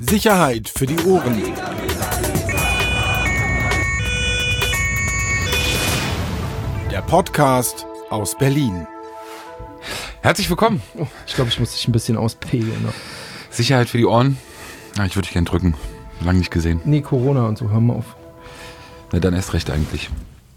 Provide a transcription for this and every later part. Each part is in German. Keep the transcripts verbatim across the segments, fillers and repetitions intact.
Sicherheit für die Ohren. Der Podcast aus Berlin. Herzlich willkommen. Oh, ich glaube, ich muss dich ein bisschen auspegeln. Ne? Sicherheit für die Ohren. Ja, ich würde dich gerne drücken. Lange nicht gesehen. Nee, Corona und so, hör mal auf. Na, dann erst recht eigentlich.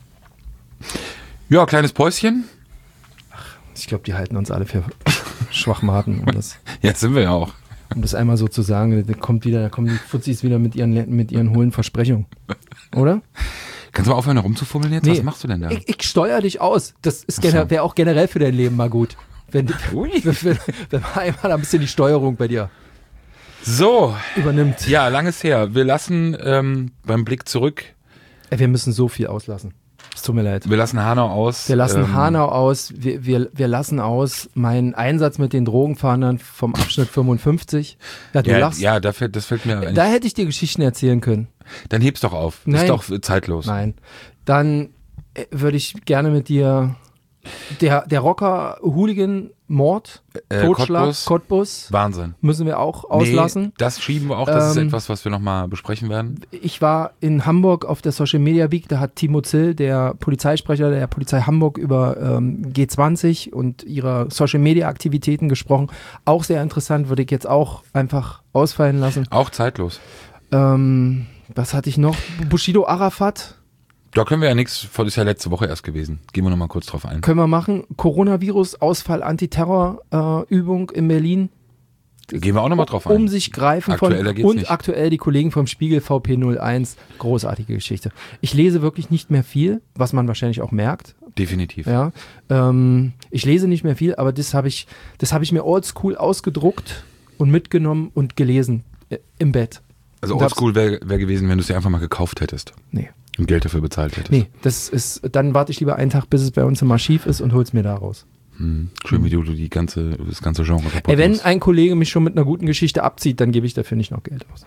Ja, kleines Päuschen. Ach, ich glaube, die halten uns alle für Schwachmaten. Um das, ja, sind wir ja auch. Um das einmal so zu sagen, da kommt wieder, da kommen die Fuzzis wieder mit ihren, mit ihren hohlen Versprechungen. Oder? Kannst du mal aufhören, da rumzufummeln jetzt? Nee, was machst du denn da? Ich, ich steuere dich aus. Das ist so. Wäre auch generell für dein Leben mal gut. Wenn, wenn, wenn man einmal ein bisschen die Steuerung bei dir so übernimmt. Ja, langes her. Wir lassen ähm, beim Blick zurück. Wir müssen so viel auslassen. Es tut mir leid. Wir lassen Hanau aus. Wir lassen ähm, Hanau aus. Wir, wir, wir lassen aus meinen Einsatz mit den Drogenfahndern vom Abschnitt fünfundfünfzig. Ja, du ja, lachst. Ja, da fällt, das fällt mir eigentlich. Da hätte ich dir Geschichten erzählen können. Dann heb's doch auf. Nein. Ist doch zeitlos. Nein. Dann äh, würde ich gerne mit dir der, der Rocker-Hooligan Mord, äh, Totschlag, Cottbus. Cottbus. Wahnsinn. Müssen wir auch auslassen. Nee, das schieben wir auch. Das ähm, ist etwas, was wir nochmal besprechen werden. Ich war in Hamburg auf der Social Media Week. Da hat Timo Zill, der Polizeisprecher der Polizei Hamburg, über ähm, G zwanzig und ihre Social Media Aktivitäten gesprochen. Auch sehr interessant, würde ich jetzt auch einfach ausfallen lassen. Auch zeitlos. Ähm, was hatte ich noch? Bushido Arafat. Da können wir ja nichts, das ist ja letzte Woche erst gewesen. Gehen wir nochmal kurz drauf ein. Können wir machen. Coronavirus, Ausfall, Antiterror-Übung äh, in Berlin. Gehen wir auch nochmal drauf ein. Um sich greifen aktuell, von und nicht. Aktuell die Kollegen vom Spiegel V P null eins. Großartige Geschichte. Ich lese wirklich nicht mehr viel, was man wahrscheinlich auch merkt. Definitiv. Ja, ähm, ich lese nicht mehr viel, aber das habe ich, das habe ich mir oldschool ausgedruckt und mitgenommen und gelesen äh, im Bett. Also oldschool wäre wär gewesen, wenn du es dir einfach mal gekauft hättest. Nee. Und Geld dafür bezahlt hättest. Nee, das ist, dann warte ich lieber einen Tag, bis es bei uns im Archiv ist und hol's mir da raus. Hm. Schön, wie du die ganze, das ganze Genre kaputt Ey, wenn machst. ein Kollege mich schon mit einer guten Geschichte abzieht, dann gebe ich dafür nicht noch Geld aus.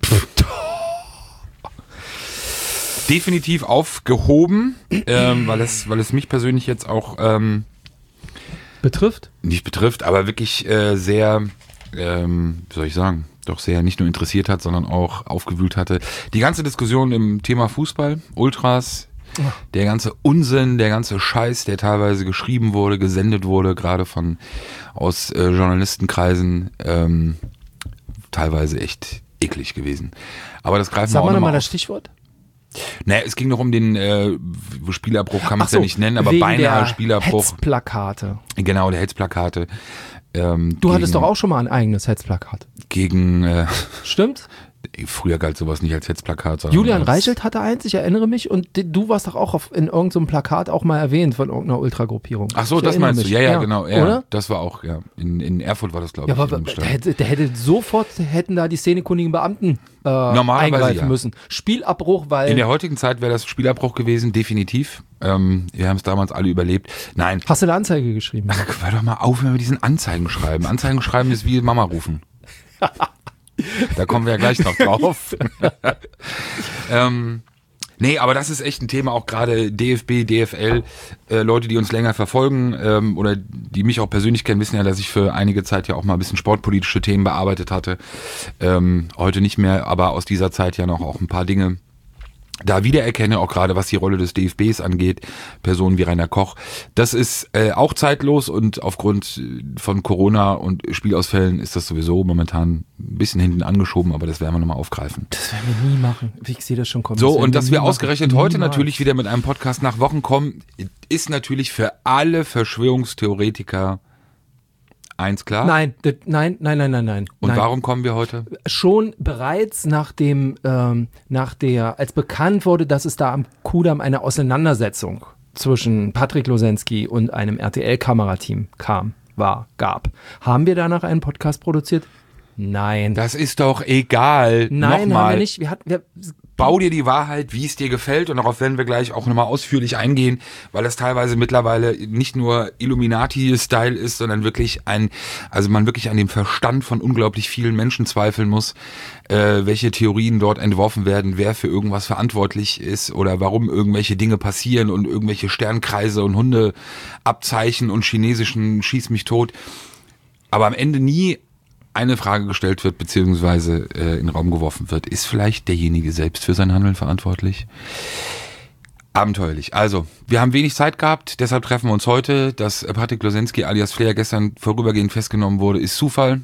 Definitiv aufgehoben, ähm, weil es, weil es mich persönlich jetzt auch ähm, betrifft? Nicht betrifft, aber wirklich äh, sehr, ähm, wie soll ich sagen, doch sehr nicht nur interessiert hat, sondern auch aufgewühlt hatte. Die ganze Diskussion im Thema Fußball, Ultras, Ach. der ganze Unsinn, der ganze Scheiß, der teilweise geschrieben wurde, gesendet wurde, gerade von aus äh, Journalistenkreisen, ähm, teilweise echt eklig gewesen. Aber das greifen Sag wir auch mal nochmal nochmal auf. das Stichwort. Naja, es ging noch um den äh, Spielerbruch, kann man es so, ja nicht nennen, aber wegen beinahe der Spielerbruch. Hetzplakate. Genau, der Hetzplakate. Ähm, du gegen, hattest doch auch schon mal ein eigenes Hetzplakat. Gegen, äh, Stimmt? Früher galt sowas nicht als Hetzplakat. Sondern Julian als Reichelt hatte eins, ich erinnere mich, und du warst doch auch auf, in irgendeinem Plakat auch mal erwähnt von irgendeiner Ultragruppierung. Ach so, ich das meinst mich. du? Ja, ja, ja, genau. Ja, oder? Das war auch, ja. In, in Erfurt war das, glaube ja, ich. aber der hätte, der hätte sofort, hätten da die szenekundigen Beamten äh, eingreifen ja. müssen. Spielabbruch, weil... In der heutigen Zeit wäre das Spielabbruch gewesen, definitiv. Ähm, wir haben es damals alle überlebt. Nein. Hast du eine Anzeige geschrieben? Ach, hör doch mal auf, wenn wir diesen Anzeigen schreiben. Anzeigen schreiben ist wie Mama rufen. Da kommen wir ja gleich noch drauf. ähm, nee, aber das ist echt ein Thema, auch gerade D F B, D F L, äh, Leute, die uns länger verfolgen ähm, oder die mich auch persönlich kennen, wissen ja, dass ich für einige Zeit ja auch mal ein bisschen sportpolitische Themen bearbeitet hatte. Ähm, heute nicht mehr, aber aus dieser Zeit ja noch auch ein paar Dinge da wiedererkenne, auch gerade was die Rolle des D F Bs angeht, Personen wie Rainer Koch. Das ist äh, auch zeitlos und aufgrund von Corona und Spielausfällen ist das sowieso momentan ein bisschen hinten angeschoben, aber das werden wir nochmal aufgreifen. Das werden wir nie machen. Ich sehe das schon kommen. So, das und dass wir machen. ausgerechnet heute Niemals. natürlich wieder mit einem Podcast nach Wochen kommen, ist natürlich für alle Verschwörungstheoretiker eins klar. Nein, das, nein, nein, nein, nein, nein. Und nein. warum kommen wir heute? Schon bereits nach dem, ähm, nach der, als bekannt wurde, dass es da am Kudamm eine Auseinandersetzung zwischen Patrick Losensky und einem R T L-Kamerateam kam, war, gab, haben wir danach einen Podcast produziert? Nein. Das ist doch egal. Nein, Nochmal. haben wir nicht. Wir hatten, wir, Bau dir die Wahrheit, wie es dir gefällt, und darauf werden wir gleich auch nochmal ausführlich eingehen, weil das teilweise mittlerweile nicht nur Illuminati-Style ist, sondern wirklich ein, also man wirklich an dem Verstand von unglaublich vielen Menschen zweifeln muss, äh, welche Theorien dort entworfen werden, wer für irgendwas verantwortlich ist oder warum irgendwelche Dinge passieren und irgendwelche Sternkreise und Hundeabzeichen und chinesischen Schieß mich tot, aber am Ende nie eine Frage gestellt wird, beziehungsweise äh, in den Raum geworfen wird, ist vielleicht derjenige selbst für sein Handeln verantwortlich? Abenteuerlich. Also, wir haben wenig Zeit gehabt, deshalb treffen wir uns heute. Dass Patrick Losensky alias Flair gestern vorübergehend festgenommen wurde, ist Zufall.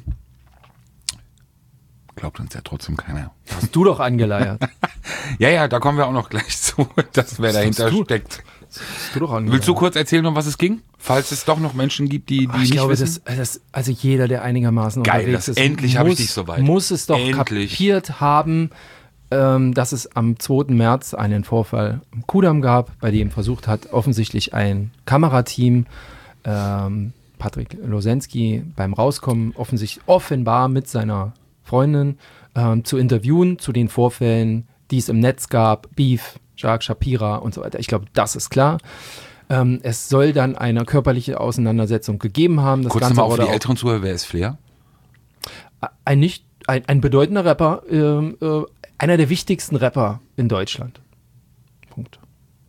Glaubt uns ja trotzdem keiner. Hast du doch angeleiert. Ja, ja, da kommen wir auch noch gleich zu, dass wer dahinter du? steckt. Das hast du doch angeleiert. Willst du kurz erzählen, um was es ging? Falls es doch noch Menschen gibt, die, die Ach, ich nicht glaube, wissen. das, das, also jeder, der einigermaßen Geil, unterwegs das ist, endlich muss, habe ich dich soweit. muss es doch Endlich. kapiert haben, ähm, dass es am zweiten März einen Vorfall am Kudamm gab, bei dem versucht hat, offensichtlich ein Kamerateam ähm, Patrick Losensky beim Rauskommen offensichtlich offenbar mit seiner Freundin ähm, zu interviewen zu den Vorfällen, die es im Netz gab, Beef, Jacques Shapira und so weiter. Ich glaube, das ist klar. Ähm, es soll dann eine körperliche Auseinandersetzung gegeben haben. Das Kurz Ganze nochmal auch für wurde die auch älteren Zuhörer, wer ist Flair? ein nicht ein, ein bedeutender Rapper, ähm, äh, einer der wichtigsten Rapper in Deutschland. Punkt.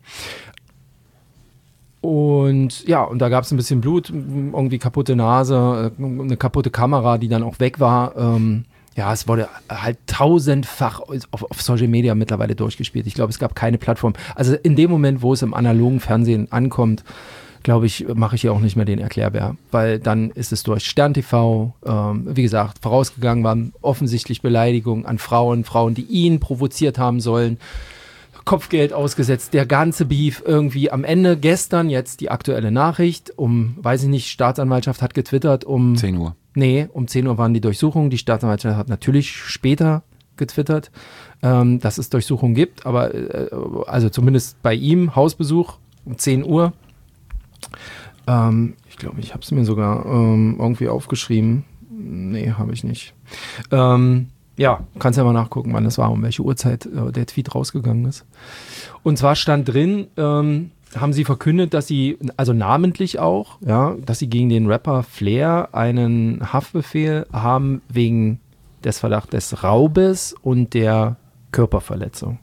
Und ja, und da gab es ein bisschen Blut, irgendwie kaputte Nase, äh, eine kaputte Kamera, die dann auch weg war. Ähm, ja, es wurde halt tausendfach auf, auf Social Media mittlerweile durchgespielt. Ich glaube, es gab keine Plattform. Also in dem Moment, wo es im analogen Fernsehen ankommt, glaube ich, mache ich hier auch nicht mehr den Erklärbär, weil dann ist es durch Stern T V, ähm, wie gesagt, vorausgegangen waren offensichtlich Beleidigungen an Frauen, Frauen, die ihn provoziert haben sollen, Kopfgeld ausgesetzt, der ganze Beef irgendwie am Ende gestern, jetzt die aktuelle Nachricht, um, weiß ich nicht, Staatsanwaltschaft hat getwittert, um zehn Uhr. Nee, um zehn Uhr waren die Durchsuchungen, die Staatsanwaltschaft hat natürlich später getwittert, ähm, dass es Durchsuchungen gibt, aber äh, also zumindest bei ihm, Hausbesuch um zehn Uhr. Ähm, ich glaube, ich habe es mir sogar ähm, irgendwie aufgeschrieben. Nee, habe ich nicht. Ähm, ja, kannst ja mal nachgucken, wann das war, um welche Uhrzeit äh, der Tweet rausgegangen ist. Und zwar stand drin, ähm, haben sie verkündet, dass sie, also namentlich auch, ja, dass sie gegen den Rapper Flair einen Haftbefehl haben wegen des Verdachts des Raubes und der Körperverletzung.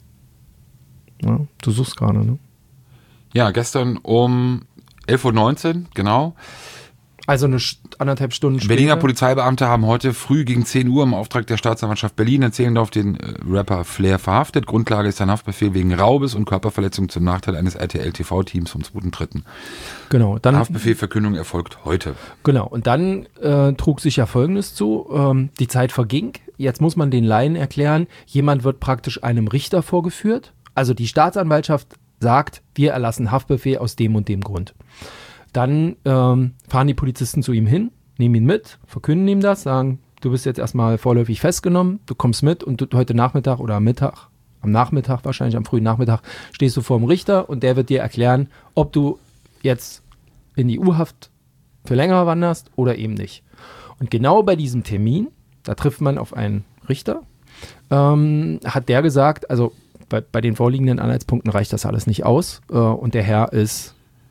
Ja, du suchst gerade, ne? Ja, gestern um elf Uhr neunzehn, genau. Also eine St- anderthalb Stunden später. Berliner Polizeibeamte haben heute früh gegen zehn Uhr im Auftrag der Staatsanwaltschaft Berlin in Zehlendorf den äh, Rapper Flair verhaftet. Grundlage ist ein Haftbefehl wegen Raubes und Körperverletzung zum Nachteil eines R T L T V-Teams vom zweiten dritten Genau, dann Haftbefehlverkündung erfolgt heute. Genau, und dann äh, trug sich ja Folgendes zu. Ähm, die Zeit verging. Jetzt muss man den Laien erklären, jemand wird praktisch einem Richter vorgeführt. Also die Staatsanwaltschaft sagt, wir erlassen Haftbefehl aus dem und dem Grund. Dann ähm, fahren die Polizisten zu ihm hin, nehmen ihn mit, verkünden ihm das, sagen, du bist jetzt erstmal vorläufig festgenommen, du kommst mit und du, heute Nachmittag oder am Mittag, am Nachmittag wahrscheinlich, am frühen Nachmittag, stehst du vor dem Richter und der wird dir erklären, ob du jetzt in die U-Haft für länger wanderst oder eben nicht. Und genau bei diesem Termin, da trifft man auf einen Richter, ähm, hat der gesagt, also bei, bei den vorliegenden Anhaltspunkten reicht das alles nicht aus äh, und der Herr ist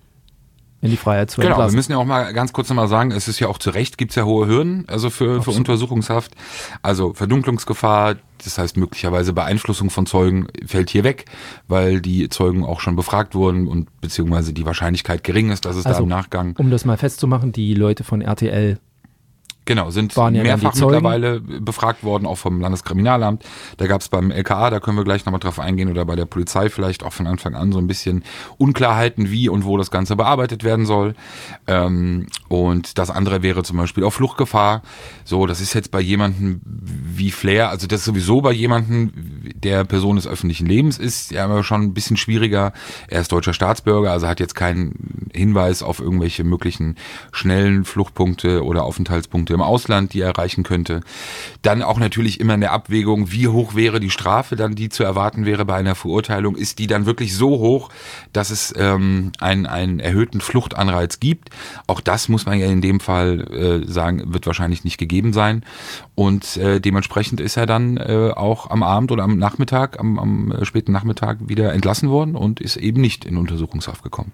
in die Freiheit zu entlassen. Genau, wir müssen ja auch mal ganz kurz nochmal sagen, es ist ja auch zu Recht, gibt es ja hohe Hürden, also für, für Untersuchungshaft, also Verdunklungsgefahr, das heißt möglicherweise Beeinflussung von Zeugen fällt hier weg, weil die Zeugen auch schon befragt wurden und beziehungsweise die Wahrscheinlichkeit gering ist, dass es also, da im Nachgang... Um das mal festzumachen, die Leute von R T L Genau, sind waren ja mehrfach mittlerweile befragt worden, auch vom Landeskriminalamt. Da gab es beim L K A, da können wir gleich nochmal drauf eingehen, oder bei der Polizei vielleicht auch von Anfang an so ein bisschen Unklarheiten, wie und wo das Ganze bearbeitet werden soll. Ähm, und das andere wäre zum Beispiel auch Fluchtgefahr. So, das ist jetzt bei jemandem wie Flair, also das ist sowieso bei jemandem, der Person des öffentlichen Lebens ist, ja immer schon ein bisschen schwieriger. Er ist deutscher Staatsbürger, also hat jetzt keinen Hinweis auf irgendwelche möglichen schnellen Fluchtpunkte oder Aufenthaltspunkte im Ausland, die er erreichen könnte. Dann auch natürlich immer in der Abwägung, wie hoch wäre die Strafe dann, die zu erwarten wäre bei einer Verurteilung. Ist die dann wirklich so hoch, dass es ähm, einen, einen erhöhten Fluchtanreiz gibt? Auch das muss man ja in dem Fall äh, sagen, wird wahrscheinlich nicht gegeben sein. Und äh, dementsprechend ist er dann äh, auch am Abend oder am Nachmittag, am, am äh, späten Nachmittag wieder entlassen worden und ist eben nicht in Untersuchungshaft gekommen.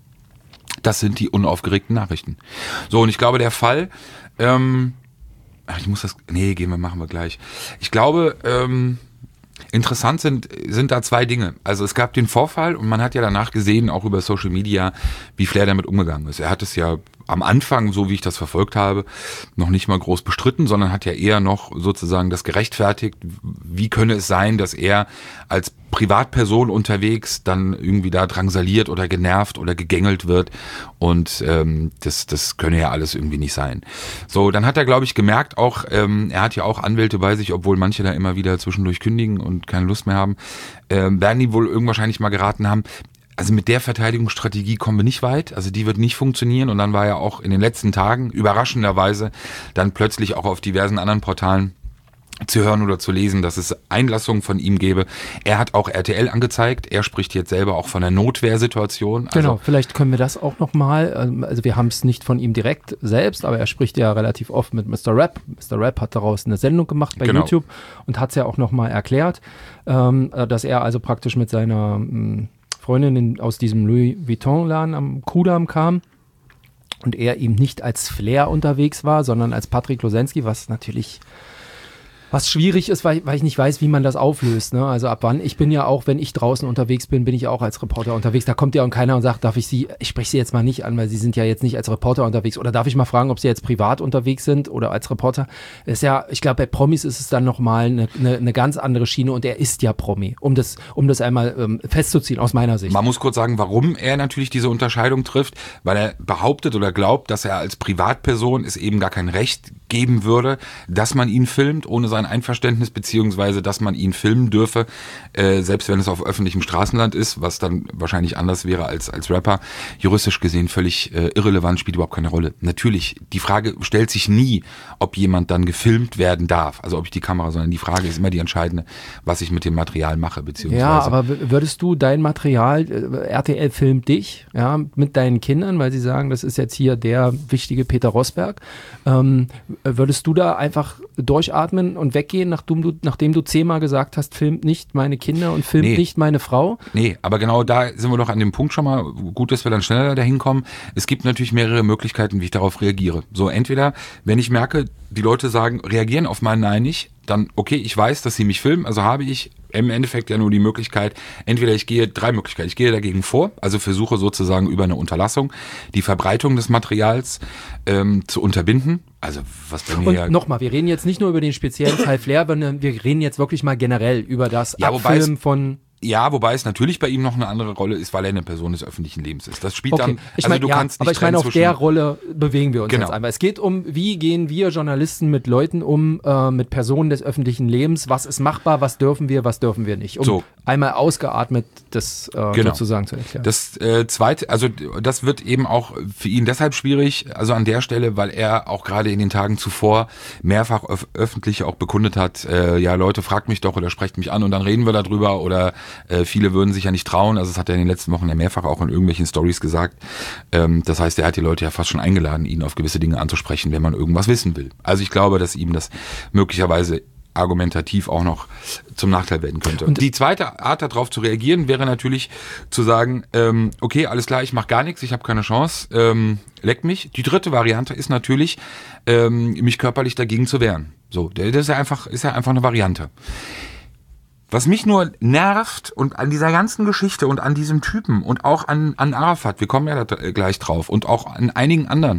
Das sind die unaufgeregten Nachrichten. So, und ich glaube, der Fall, ähm, ach, ich muss das, nee, gehen wir, machen wir gleich. Ich glaube, ähm, Interessant sind, sind da zwei Dinge. Also es gab den Vorfall und man hat ja danach gesehen, auch über Social Media, wie Flair damit umgegangen ist. Er hat es ja am Anfang, so wie ich das verfolgt habe, noch nicht mal groß bestritten, sondern hat ja eher noch sozusagen das gerechtfertigt. Wie könne es sein, dass er als Privatperson unterwegs dann irgendwie da drangsaliert oder genervt oder gegängelt wird und ähm, das, das könne ja alles irgendwie nicht sein. So, dann hat er, glaube ich, gemerkt auch, ähm, er hat ja auch Anwälte bei sich, obwohl manche da immer wieder zwischendurch kündigen und keine Lust mehr haben, ähm, werden die wohl irgendwann wahrscheinlich mal geraten haben, also mit der Verteidigungsstrategie kommen wir nicht weit, also die wird nicht funktionieren und dann war er auch in den letzten Tagen überraschenderweise dann plötzlich auch auf diversen anderen Portalen zu hören oder zu lesen, dass es Einlassungen von ihm gäbe. Er hat auch R T L angezeigt, er spricht jetzt selber auch von einer Notwehrsituation. Also genau, vielleicht können wir das auch nochmal, also wir haben es nicht von ihm direkt selbst, aber er spricht ja relativ oft mit Mister Rap. Mister Rap hat daraus eine Sendung gemacht bei genau. YouTube und hat es ja auch nochmal erklärt, dass er also praktisch mit seiner Freundin aus diesem Louis Vuitton-Laden am Kudamm kam und er eben nicht als Flair unterwegs war, sondern als Patrick Losensky, was natürlich was schwierig ist, weil, weil ich nicht weiß, wie man das auflöst. Ne? Also ab wann, ich bin ja auch, wenn ich draußen unterwegs bin, bin ich auch als Reporter unterwegs. Da kommt ja auch keiner und sagt, darf ich Sie, ich spreche Sie jetzt mal nicht an, weil Sie sind ja jetzt nicht als Reporter unterwegs. Oder darf ich mal fragen, ob Sie jetzt privat unterwegs sind oder als Reporter? Das ist ja, ich glaube, bei Promis ist es dann nochmal eine, eine, eine ganz andere Schiene und er ist ja Promi, um das, um das einmal ähm, festzuziehen, aus meiner Sicht. Man muss kurz sagen, warum er natürlich diese Unterscheidung trifft, weil er behauptet oder glaubt, dass er als Privatperson es eben gar kein Recht geben würde, dass man ihn filmt, ohne sein Einverständnis, beziehungsweise dass man ihn filmen dürfe, äh, selbst wenn es auf öffentlichem Straßenland ist, was dann wahrscheinlich anders wäre als als Rapper. Juristisch gesehen völlig äh, irrelevant, spielt überhaupt keine Rolle. Natürlich, die Frage stellt sich nie, ob jemand dann gefilmt werden darf, also ob ich die Kamera, sondern die Frage ist immer die entscheidende, was ich mit dem Material mache, beziehungsweise. Ja, aber würdest du dein Material, äh, R T L filmt dich, ja, mit deinen Kindern, weil sie sagen, das ist jetzt hier der wichtige Peter Rosberg, ähm, würdest du da einfach durchatmen und weggehen, nachdem du, nachdem du zehnmal gesagt hast, filmt nicht meine Kinder und filmt nee. nicht meine Frau? Nee, aber genau da sind wir doch an dem Punkt schon mal, gut, dass wir dann schneller dahin kommen. Es gibt natürlich mehrere Möglichkeiten, wie ich darauf reagiere. So, entweder, wenn ich merke, die Leute sagen, reagieren auf mein Nein nicht, dann, okay, ich weiß, dass sie mich filmen, also habe ich im Endeffekt ja nur die Möglichkeit, entweder ich gehe, drei Möglichkeiten, ich gehe dagegen vor, also versuche sozusagen über eine Unterlassung die Verbreitung des Materials ähm, zu unterbinden. Also was bei mir und ja... nochmal, wir reden jetzt nicht nur über den speziellen Fall Flair, sondern wir reden jetzt wirklich mal generell über das ja, Abfilmen von... Ja, wobei es natürlich bei ihm noch eine andere Rolle ist, weil er eine Person des öffentlichen Lebens ist. Das spielt okay. dann, ich also mein, du ja, kannst nicht aber ich meine, auf der Rolle bewegen wir uns genau. jetzt einmal. Es geht um, wie gehen wir Journalisten mit Leuten um, äh, mit Personen des öffentlichen Lebens, was ist machbar, was dürfen wir, was dürfen wir nicht, um so. einmal ausgeatmet das äh, genau. sozusagen zu erklären. Das äh, zweite, also das wird eben auch für ihn deshalb schwierig, also an der Stelle, weil er auch gerade in den Tagen zuvor mehrfach öf- öffentlich auch bekundet hat, äh, ja Leute, fragt mich doch oder sprecht mich an und dann reden wir darüber oder äh, viele würden sich ja nicht trauen, also das hat er in den letzten Wochen ja mehrfach auch in irgendwelchen Stories gesagt. Ähm, das heißt, er hat die Leute ja fast schon eingeladen, ihn auf gewisse Dinge anzusprechen, wenn man irgendwas wissen will. Also ich glaube, dass ihm das möglicherweise argumentativ auch noch zum Nachteil werden könnte. Und die zweite Art, darauf zu reagieren, wäre natürlich zu sagen, ähm, okay, alles klar, ich mache gar nichts, ich habe keine Chance, ähm, leck mich. Die dritte Variante ist natürlich, ähm, mich körperlich dagegen zu wehren. So, das ist ja einfach, ist ja einfach eine Variante. Was mich nur nervt und an dieser ganzen Geschichte und an diesem Typen und auch an, an Arafat, wir kommen ja da gleich drauf, und auch an einigen anderen,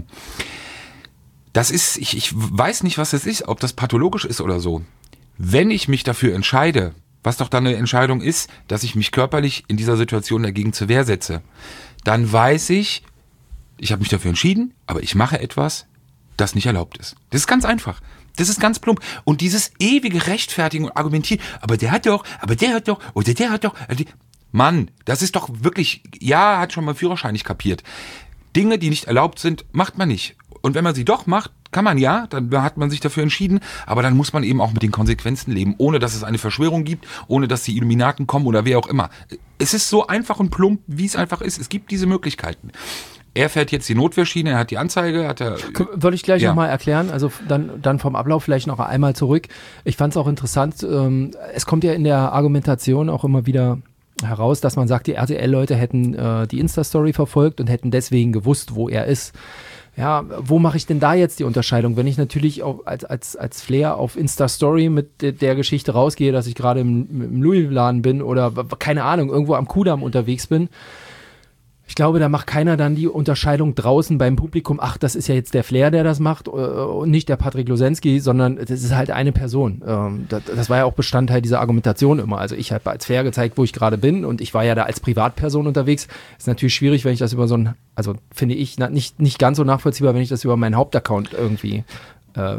das ist, ich, ich weiß nicht, was das ist, ob das pathologisch ist oder so. Wenn ich mich dafür entscheide, was doch dann eine Entscheidung ist, dass ich mich körperlich in dieser Situation dagegen zur Wehr setze, dann weiß ich, ich habe mich dafür entschieden, aber ich mache etwas, das nicht erlaubt ist. Das ist ganz einfach. Das ist ganz plump. Und dieses ewige Rechtfertigen und Argumentieren, aber der hat doch, aber der hat doch, oder der hat doch. Mann, das ist doch wirklich, ja, hat schon mal Führerschein nicht kapiert. Dinge, die nicht erlaubt sind, macht man nicht. Und wenn man sie doch macht, kann man ja, dann hat man sich dafür entschieden, aber dann muss man eben auch mit den Konsequenzen leben, ohne dass es eine Verschwörung gibt, ohne dass die Illuminaten kommen oder wer auch immer. Es ist so einfach und plump, wie es einfach ist. Es gibt diese Möglichkeiten. Er fährt jetzt die Notwehrschiene, er hat die Anzeige, hat er... Würde ich gleich ja. nochmal erklären, also dann, dann vom Ablauf vielleicht noch einmal zurück. Ich fand es auch interessant, ähm, es kommt ja in der Argumentation auch immer wieder heraus, dass man sagt, die R T L-Leute hätten äh, die Insta-Story verfolgt und hätten deswegen gewusst, wo er ist. Ja, wo mache ich denn da jetzt die Unterscheidung? Wenn ich natürlich auch als, als, als Flair auf Insta-Story mit de, der Geschichte rausgehe, dass ich gerade im, im Louis-Laden bin oder, keine Ahnung, irgendwo am Kudamm unterwegs bin, ich glaube, da macht keiner dann die Unterscheidung draußen beim Publikum, ach, das ist ja jetzt der Flair, der das macht, und nicht der Patrick Losensky, sondern das ist halt eine Person. Ähm, das, das war ja auch Bestandteil dieser Argumentation immer. Also ich habe als Flair gezeigt, wo ich gerade bin, und ich war ja da als Privatperson unterwegs. Ist natürlich schwierig, wenn ich das über so ein, also finde ich na, nicht, nicht ganz so nachvollziehbar, wenn ich das über meinen Hauptaccount irgendwie äh,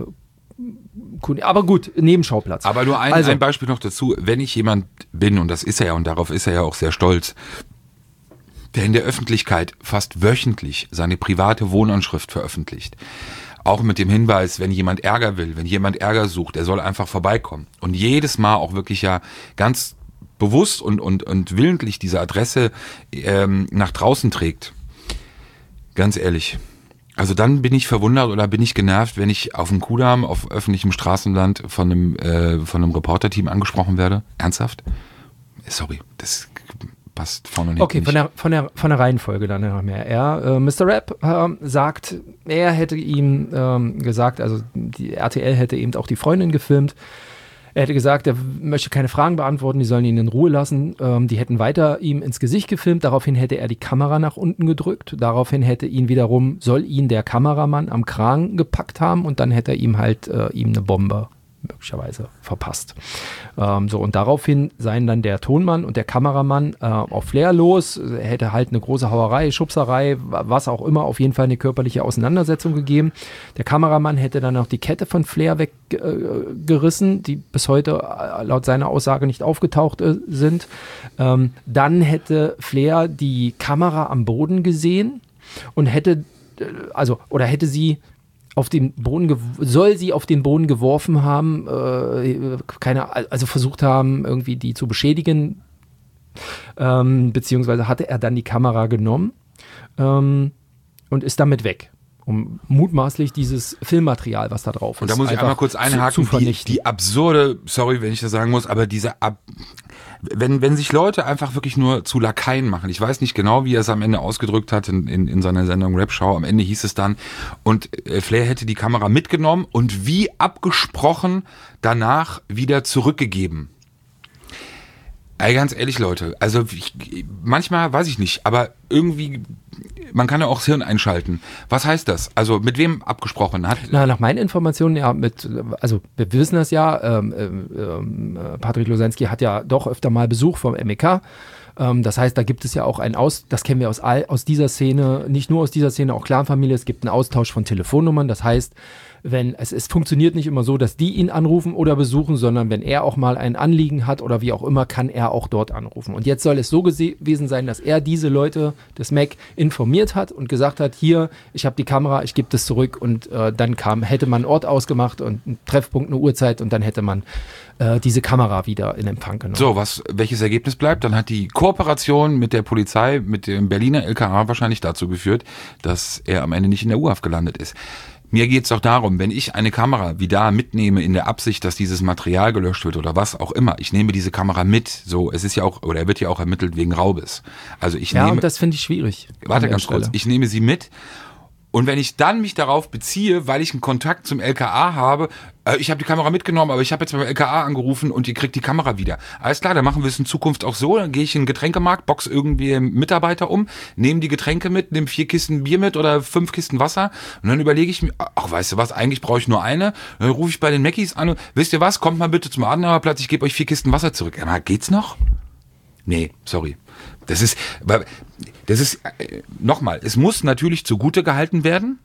aber gut, Nebenschauplatz. Aber nur ein, also, ein Beispiel noch dazu, wenn ich jemand bin, und das ist er ja, und darauf ist er ja auch sehr stolz, der in der Öffentlichkeit fast wöchentlich seine private Wohnanschrift veröffentlicht. Auch mit dem Hinweis, wenn jemand Ärger will, wenn jemand Ärger sucht, er soll einfach vorbeikommen. Und jedes Mal auch wirklich ja ganz bewusst und, und, und willentlich diese Adresse ähm, nach draußen trägt. Ganz ehrlich. Also dann bin ich verwundert oder bin ich genervt, wenn ich auf dem Kudamm, auf öffentlichem Straßenland von einem, äh, von einem Reporterteam angesprochen werde. Ernsthaft? Sorry, das passt vorne und hinten okay, von der, von, der, von der Reihenfolge dann noch mehr. Er, äh, Mister Rapp äh, sagt, er hätte ihm ähm, gesagt, also die R T L hätte eben auch die Freundin gefilmt. Er hätte gesagt, er möchte keine Fragen beantworten, die sollen ihn in Ruhe lassen. Ähm, die hätten weiter ihm ins Gesicht gefilmt. Daraufhin hätte er die Kamera nach unten gedrückt. Daraufhin hätte ihn wiederum, soll ihn der Kameramann am Kragen gepackt haben, und dann hätte er ihm halt äh, ihm eine Bombe möglicherweise verpasst. Ähm, so, und daraufhin seien dann der Tonmann und der Kameramann äh, auf Flair los. Er hätte halt eine große Hauerei, Schubserei, was auch immer, auf jeden Fall eine körperliche Auseinandersetzung gegeben. Der Kameramann hätte dann auch die Kette von Flair weggerissen, äh, die bis heute äh, laut seiner Aussage nicht aufgetaucht äh, sind. Ähm, dann hätte Flair die Kamera am Boden gesehen und hätte, äh, also, oder hätte sie auf den Boden, soll sie auf den Boden geworfen haben, äh, keine, also versucht haben, irgendwie die zu beschädigen, ähm, beziehungsweise hatte er dann die Kamera genommen ähm, und ist damit weg, um mutmaßlich dieses Filmmaterial, was da drauf ist, und da muss ich einmal kurz einhaken, zu, zu die, die absurde, sorry, wenn ich das sagen muss, aber diese ab Wenn, wenn sich Leute einfach wirklich nur zu Lakaien machen, ich weiß nicht genau, wie er es am Ende ausgedrückt hat in, in, in seiner Sendung Rap-Show, am Ende hieß es dann, und äh, Flair hätte die Kamera mitgenommen und wie abgesprochen danach wieder zurückgegeben. Ey, ganz ehrlich, Leute, also ich, manchmal weiß ich nicht, aber irgendwie, man kann ja auch das Hirn einschalten. Was heißt das? Also mit wem abgesprochen? Hat Na, nach meinen Informationen, ja, mit, also wir wissen das ja, ähm, ähm, Patrick Losensky hat ja doch öfter mal Besuch vom M E K. Ähm, das heißt, da gibt es ja auch einen Aus, das kennen wir aus, all, aus dieser Szene, nicht nur aus dieser Szene, auch Clanfamilie, es gibt einen Austausch von Telefonnummern. Das heißt, wenn es, es funktioniert nicht immer so, dass die ihn anrufen oder besuchen, sondern wenn er auch mal ein Anliegen hat oder wie auch immer, kann er auch dort anrufen. Und jetzt soll es so gewesen sein, dass er diese Leute des M A C informiert hat und gesagt hat, hier, ich habe die Kamera, ich gebe das zurück, und äh, dann kam, hätte man einen Ort ausgemacht und einen Treffpunkt, eine Uhrzeit, und dann hätte man äh, diese Kamera wieder in Empfang genommen. So, was, welches Ergebnis bleibt? Dann hat die Kooperation mit der Polizei, mit dem Berliner L K A wahrscheinlich dazu geführt, dass er am Ende nicht in der U-Haft gelandet ist. Mir geht es doch darum, wenn ich eine Kamera wie da mitnehme in der Absicht, dass dieses Material gelöscht wird oder was auch immer, ich nehme diese Kamera mit, so, es ist ja auch, oder er wird ja auch ermittelt wegen Raubes. Also ich ja, nehme, und das finde ich schwierig. Warte ganz kurz, ich nehme sie mit. Und wenn ich dann mich darauf beziehe, weil ich einen Kontakt zum L K A habe, äh, ich habe die Kamera mitgenommen, aber ich habe jetzt beim L K A angerufen und ihr kriegt die Kamera wieder. Alles klar, dann machen wir es in Zukunft auch so. Dann gehe ich in den Getränkemarkt, box irgendwie einen Mitarbeiter um, nehme die Getränke mit, nehme vier Kisten Bier mit oder fünf Kisten Wasser, und dann überlege ich mir, ach, weißt du was, eigentlich brauche ich nur eine. Dann rufe ich bei den Mackies an und, wisst ihr was, kommt mal bitte zum Adenauerplatz, ich gebe euch vier Kisten Wasser zurück. Ja, geht's noch? Nee, sorry. Das ist, das ist, äh, nochmal, es muss natürlich zugute gehalten werden,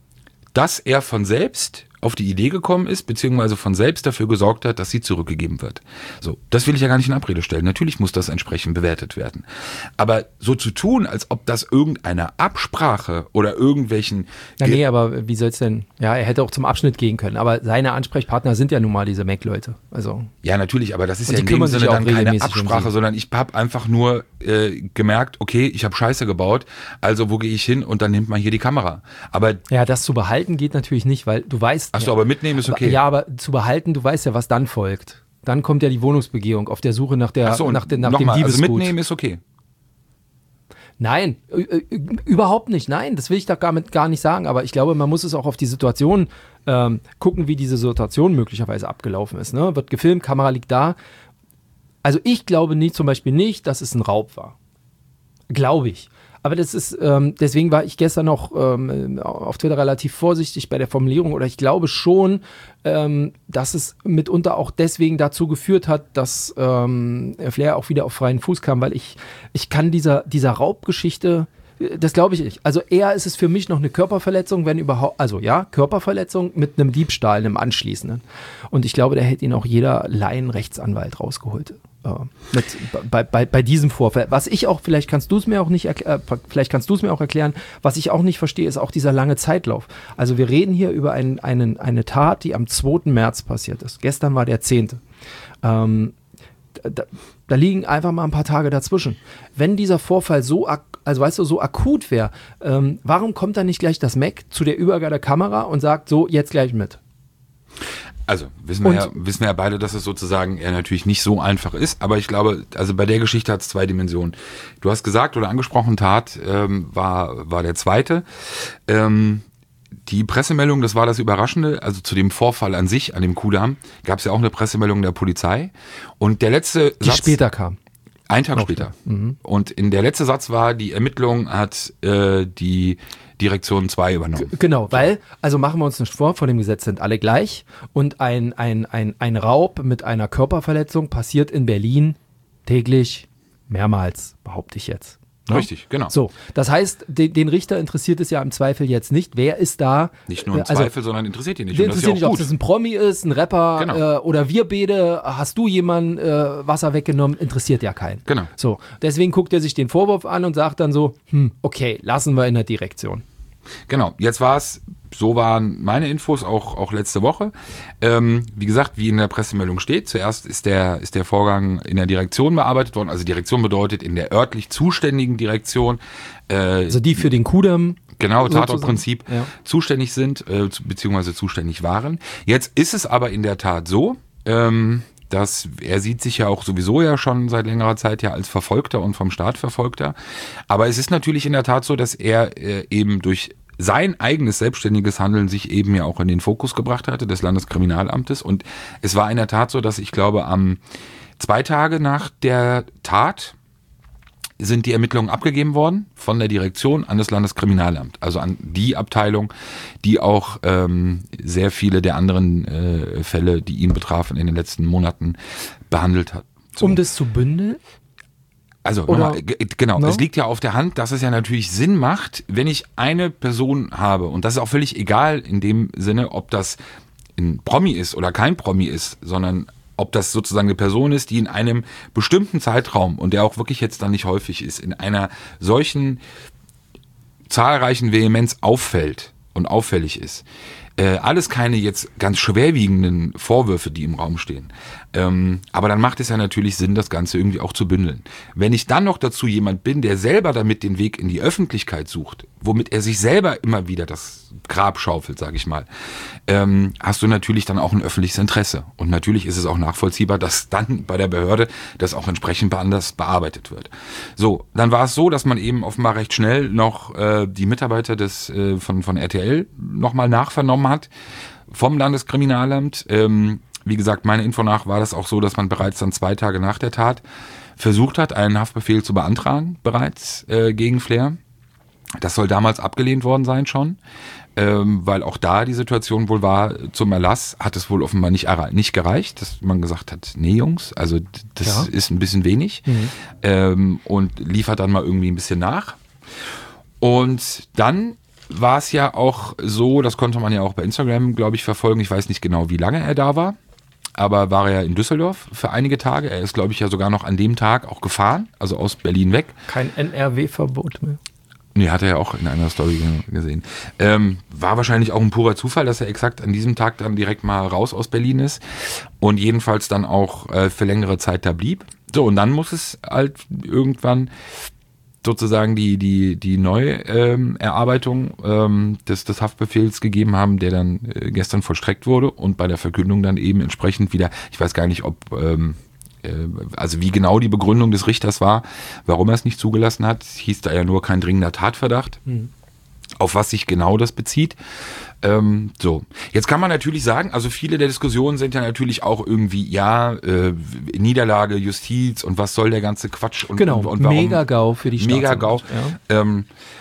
dass er von selbst auf die Idee gekommen ist, beziehungsweise von selbst dafür gesorgt hat, dass sie zurückgegeben wird. So, das will ich ja gar nicht in Abrede stellen. Natürlich muss das entsprechend bewertet werden. Aber so zu tun, als ob das irgendeine Absprache oder irgendwelchen... Na nee, aber wie soll es denn... Ja, er hätte auch zum Abschnitt gehen können, aber seine Ansprechpartner sind ja nun mal diese Mac-Leute. Also ja, natürlich, aber das ist und ja in dem Sinne dann keine Absprache, um sondern ich habe einfach nur äh, gemerkt, okay, ich habe Scheiße gebaut, also wo gehe ich hin, und dann nimmt man hier die Kamera. Aber ja, das zu behalten geht natürlich nicht, weil du weißt... Achso, aber mitnehmen ist okay. Ja, aber zu behalten, du weißt ja, was dann folgt. Dann kommt ja die Wohnungsbegehung auf der Suche nach, der, Ach so, nach, der, nach dem mal, Diebesgut. Also mitnehmen ist okay. Nein, äh, äh, überhaupt nicht. Nein, das will ich doch gar, mit, gar nicht sagen. Aber ich glaube, man muss es auch auf die Situation ähm, gucken, wie diese Situation möglicherweise abgelaufen ist. Ne? Wird gefilmt, Kamera liegt da. Also ich glaube nicht, zum Beispiel nicht, dass es ein Raub war. Glaube ich. Aber das ist, ähm, deswegen war ich gestern noch ähm, auf Twitter relativ vorsichtig bei der Formulierung. Oder ich glaube schon, ähm, dass es mitunter auch deswegen dazu geführt hat, dass ähm, Flair auch wieder auf freien Fuß kam, weil ich, ich kann dieser, dieser Raubgeschichte, das glaube ich nicht. Also eher ist es für mich noch eine Körperverletzung, wenn überhaupt, also ja, Körperverletzung mit einem Diebstahl, einem anschließenden. Und ich glaube, da hätte ihn auch jeder Laienrechtsanwalt rausgeholt. Äh, mit, bei, bei, bei diesem Vorfall. Was ich auch, vielleicht kannst du es mir auch nicht erklären, äh, vielleicht kannst du es mir auch erklären, was ich auch nicht verstehe, ist auch dieser lange Zeitlauf. Also wir reden hier über einen, einen, eine Tat, die am zweiten März passiert ist. Gestern war der zehnte Ähm, da, da liegen einfach mal ein paar Tage dazwischen. Wenn dieser Vorfall so, ak- also weißt du, so akut wäre, ähm, warum kommt dann nicht gleich das Mac zu der Übergabe der Kamera und sagt so, jetzt gleich mit? Also wissen wir, ja, wissen wir ja beide, dass es sozusagen ja natürlich nicht so einfach ist, aber ich glaube, also bei der Geschichte hat es zwei Dimensionen. Du hast gesagt oder angesprochen, Tat ähm, war, war der zweite. Ähm, die Pressemeldung, das war das Überraschende, also zu dem Vorfall an sich, an dem Kudamm, gab es ja auch eine Pressemeldung der Polizei. Und der letzte Die Satz, später kam. Ein Tag Noch später. Mhm. Und in der letzte Satz war, die Ermittlung hat äh, die Direktion zwei übernommen. G- Genau, weil, also machen wir uns nicht vor, vor dem Gesetz sind alle gleich und ein, ein, ein, ein Raub mit einer Körperverletzung passiert in Berlin täglich mehrmals, behaupte ich jetzt. Ne? Richtig, genau. So, das heißt, den, den Richter interessiert es ja im Zweifel jetzt nicht, wer ist da. Nicht nur im also, Zweifel, sondern interessiert ihn nicht. Den Und das ist ja interessiert auch nicht, ob gut. das ein Promi ist, ein Rapper Genau. äh, oder wir beide, hast du jemanden äh, Wasser weggenommen, interessiert ja keinen. Genau. So, deswegen guckt er sich den Vorwurf an und sagt dann so, hm, okay, lassen wir in der Direktion. Genau, jetzt war es, so waren meine Infos auch, auch letzte Woche. Ähm, wie gesagt, wie in der Pressemeldung steht, zuerst ist der, ist der Vorgang in der Direktion bearbeitet worden. Also Direktion bedeutet in der örtlich zuständigen Direktion. Äh, Also die für den Kudamm. Genau, sozusagen. Tatortprinzip Ja. zuständig sind, äh, zu- beziehungsweise zuständig waren. Jetzt ist es aber in der Tat so, ähm, dass er sieht sich ja auch sowieso ja schon seit längerer Zeit ja als Verfolgter und vom Staat Verfolgter. Aber es ist natürlich in der Tat so, dass er äh, eben durch sein eigenes selbstständiges Handeln sich eben ja auch in den Fokus gebracht hatte, des Landeskriminalamtes. Und es war in der Tat so, dass ich glaube, am zwei Tage nach der Tat sind die Ermittlungen abgegeben worden von der Direktion an das Landeskriminalamt, also an die Abteilung, die auch ähm, sehr viele der anderen äh, Fälle, die ihn betrafen, in den letzten Monaten behandelt hat. So. Um das zu bündeln? Also Oder- nochmal, g- genau, No? es liegt ja auf der Hand, dass es ja natürlich Sinn macht, wenn ich eine Person habe, und das ist auch völlig egal in dem Sinne, ob das ein Promi ist oder kein Promi ist, sondern ob das sozusagen eine Person ist, die in einem bestimmten Zeitraum, und der auch wirklich jetzt dann nicht häufig ist, in einer solchen zahlreichen Vehemenz auffällt und auffällig ist. Äh, alles keine jetzt ganz schwerwiegenden Vorwürfe, die im Raum stehen. Ähm, aber dann macht es ja natürlich Sinn, das Ganze irgendwie auch zu bündeln. Wenn ich dann noch dazu jemand bin, der selber damit den Weg in die Öffentlichkeit sucht, womit er sich selber immer wieder das Grab schaufelt, sage ich mal, ähm, hast du natürlich dann auch ein öffentliches Interesse. Und natürlich ist es auch nachvollziehbar, dass dann bei der Behörde das auch entsprechend anders bearbeitet wird. So, dann war es so, dass man eben offenbar recht schnell noch äh, die Mitarbeiter des äh, von, von R T L nochmal nachvernommen hat vom Landeskriminalamt. Ähm, wie gesagt, meiner Info nach war das auch so, dass man bereits dann zwei Tage nach der Tat versucht hat, einen Haftbefehl zu beantragen, bereits äh, gegen Flair. Das soll damals abgelehnt worden sein schon, ähm, weil auch da die Situation wohl war, zum Erlass hat es wohl offenbar nicht, erre- nicht gereicht, dass man gesagt hat, nee Jungs, also d- das Ja. ist ein bisschen wenig, Mhm. ähm, und liefert dann mal irgendwie ein bisschen nach. Und dann war es ja auch so, das konnte man ja auch bei Instagram, glaube ich, verfolgen, ich weiß nicht genau, wie lange er da war, aber war er in Düsseldorf für einige Tage. Er ist, glaube ich, ja sogar noch an dem Tag auch gefahren, also aus Berlin weg. Kein N R W-Verbot mehr. Nee, hat er ja auch in einer Story ge- gesehen. Ähm, war wahrscheinlich auch ein purer Zufall, dass er exakt an diesem Tag dann direkt mal raus aus Berlin ist und jedenfalls dann auch äh, für längere Zeit da blieb. So, und dann muss es halt irgendwann sozusagen die, die, die Neuerarbeitung ähm, des, des Haftbefehls gegeben haben, der dann äh, gestern vollstreckt wurde und bei der Verkündung dann eben entsprechend wieder, ich weiß gar nicht, ob ähm, Also wie genau die Begründung des Richters war, warum er es nicht zugelassen hat, hieß da ja nur kein dringender Tatverdacht. Mhm. Auf was sich genau das bezieht. Ähm, so, jetzt kann man natürlich sagen, also viele der Diskussionen sind ja natürlich auch irgendwie, ja, äh, Niederlage, Justiz und was soll der ganze Quatsch und, genau, und, und warum. Mega-GAU für die Mega-GAU. Ja. Ähm,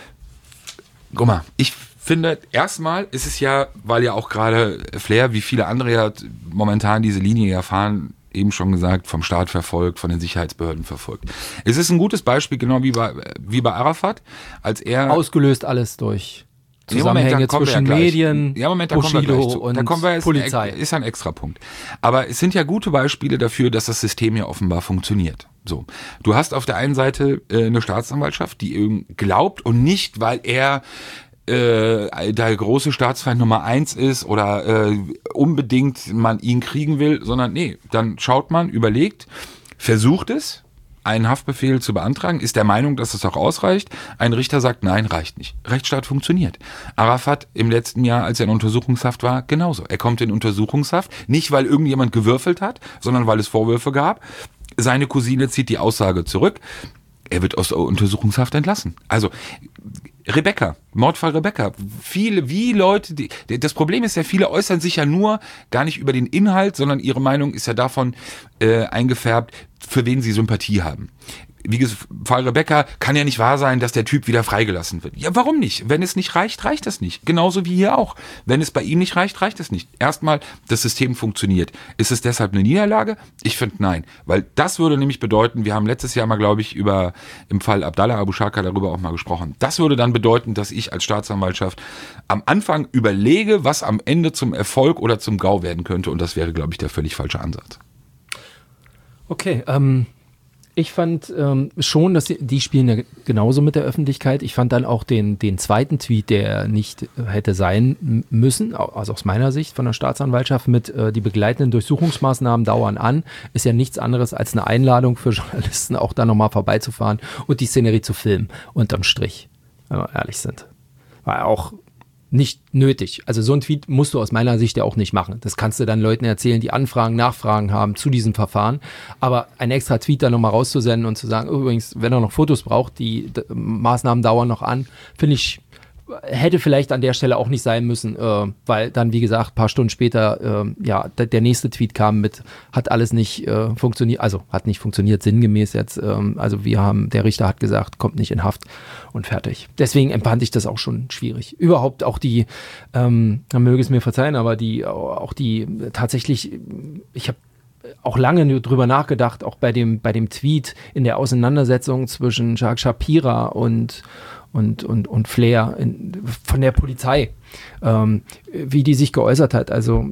guck mal, ich finde, erstmal ist es ja, weil ja auch gerade Flair, wie viele andere ja momentan diese Linie ja fahren, eben schon gesagt, vom Staat verfolgt, von den Sicherheitsbehörden verfolgt. Es ist ein gutes Beispiel, genau wie bei, wie bei Arafat, als er... Ausgelöst alles durch Zusammenhänge ja, Moment, zwischen ja Medien, ja, Moment, da Bushido kommen wir gleich zu. und da kommen wir, ist Polizei. Ein, ist ein Extrapunkt. Aber es sind ja gute Beispiele dafür, dass das System ja offenbar funktioniert. So, du hast auf der einen Seite äh, eine Staatsanwaltschaft, die glaubt und nicht, weil er Äh, der große Staatsfeind Nummer eins ist oder äh, unbedingt man ihn kriegen will, sondern nee, dann schaut man, überlegt, versucht es, einen Haftbefehl zu beantragen, ist der Meinung, dass es auch ausreicht. Ein Richter sagt, nein, reicht nicht. Rechtsstaat funktioniert. Arafat im letzten Jahr, als er in Untersuchungshaft war, genauso. Er kommt in Untersuchungshaft, nicht weil irgendjemand gewürfelt hat, sondern weil es Vorwürfe gab. Seine Cousine zieht die Aussage zurück. Er wird aus der Untersuchungshaft entlassen. Also Rebecca, Mordfall Rebecca. Viele, wie Leute, die, das Problem ist ja, viele äußern sich ja nur gar nicht über den Inhalt, sondern ihre Meinung ist ja davon äh, eingefärbt, für wen sie Sympathie haben. Wie gesagt, Fall Rebecca, kann ja nicht wahr sein, dass der Typ wieder freigelassen wird. Ja, warum nicht? Wenn es nicht reicht, reicht es nicht. Genauso wie hier auch. Wenn es bei ihm nicht reicht, reicht es nicht. Erstmal, das System funktioniert. Ist es deshalb eine Niederlage? Ich finde nein. Weil das würde nämlich bedeuten, wir haben letztes Jahr mal, glaube ich, über im Fall Abdallah Abu Shaka darüber auch mal gesprochen. Das würde dann bedeuten, dass ich als Staatsanwaltschaft am Anfang überlege, was am Ende zum Erfolg oder zum GAU werden könnte. Und das wäre, glaube ich, der völlig falsche Ansatz. Okay, ähm... Ich fand ähm, schon, dass die, die spielen ja genauso mit der Öffentlichkeit. Ich fand dann auch den, den zweiten Tweet, der nicht hätte sein müssen, also aus meiner Sicht von der Staatsanwaltschaft mit äh, die begleitenden Durchsuchungsmaßnahmen dauern an, ist ja nichts anderes als eine Einladung für Journalisten, auch da nochmal vorbeizufahren und die Szenerie zu filmen, unterm Strich, wenn wir ehrlich sind. War ja auch nicht nötig. Also so ein Tweet musst du aus meiner Sicht ja auch nicht machen. Das kannst du dann Leuten erzählen, die Anfragen, Nachfragen haben zu diesem Verfahren. Aber ein extra Tweet da nochmal rauszusenden und zu sagen, übrigens, wenn er noch Fotos braucht, die d- Maßnahmen dauern noch an, finde ich, hätte vielleicht an der Stelle auch nicht sein müssen, äh, weil dann, wie gesagt, ein paar Stunden später, äh, ja, d- der nächste Tweet kam mit, hat alles nicht äh, funktioniert, also hat nicht funktioniert, sinngemäß jetzt, ähm, also wir haben, der Richter hat gesagt, kommt nicht in Haft und fertig. Deswegen empfand ich das auch schon schwierig. Überhaupt auch die, ähm, man möge es mir verzeihen, aber die, auch die tatsächlich, ich habe auch lange drüber nachgedacht, auch bei dem, bei dem Tweet in der Auseinandersetzung zwischen Jacques Shapira und und, und, und Flair in, von der Polizei, ähm, wie die sich geäußert hat. Also,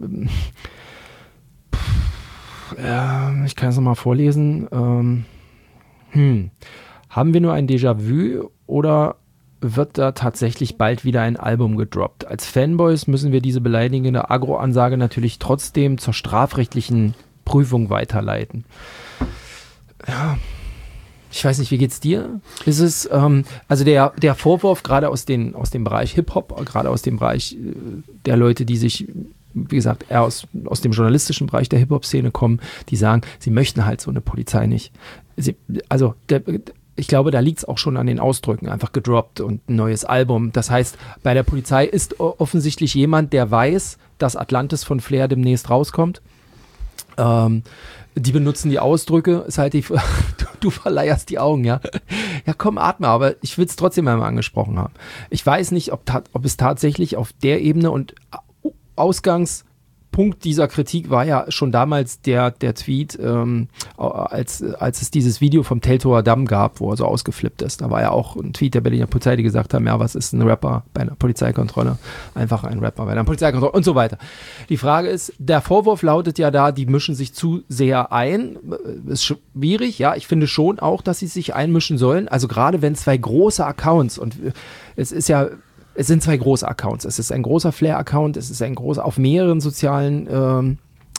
pff, äh, ich kann es nochmal vorlesen. Ähm, hm. Haben wir nur ein Déjà-vu oder wird da tatsächlich bald wieder ein Album gedroppt? Als Fanboys müssen wir diese beleidigende Agro-Ansage natürlich trotzdem zur strafrechtlichen Prüfung weiterleiten. Ja, ich weiß nicht, wie geht's dir? Ist es, ähm, also der, der Vorwurf gerade aus, den, aus dem Bereich Hip-Hop, gerade aus dem Bereich äh, der Leute, die sich, wie gesagt, eher aus, aus dem journalistischen Bereich der Hip-Hop-Szene kommen, die sagen, sie möchten halt so eine Polizei nicht. Sie, also der, ich glaube, da liegt es auch schon an den Ausdrücken, einfach gedroppt und ein neues Album. Das heißt, bei der Polizei ist offensichtlich jemand, der weiß, dass Atlantis von Flair demnächst rauskommt. Ähm, die benutzen die Ausdrücke, ist halt die, du, du verleierst die Augen, ja. Ja, komm, atme, aber ich will es trotzdem einmal angesprochen haben. Ich weiß nicht, ob, ta- ob es tatsächlich auf der Ebene und Ausgangs Punkt dieser Kritik war ja schon damals der, der Tweet, ähm, als, als es dieses Video vom Teltower Damm gab, wo er so ausgeflippt ist. Da war ja auch ein Tweet der Berliner Polizei, die gesagt haben, ja, was ist ein Rapper bei einer Polizeikontrolle? Einfach ein Rapper bei einer Polizeikontrolle und so weiter. Die Frage ist, der Vorwurf lautet ja da, die mischen sich zu sehr ein. Ist schwierig, ja, ich finde schon auch, dass sie sich einmischen sollen. Also gerade wenn zwei große Accounts, und es ist ja Es sind zwei große Accounts. Es ist ein großer Flair-Account, es ist ein großer, auf mehreren sozialen ähm,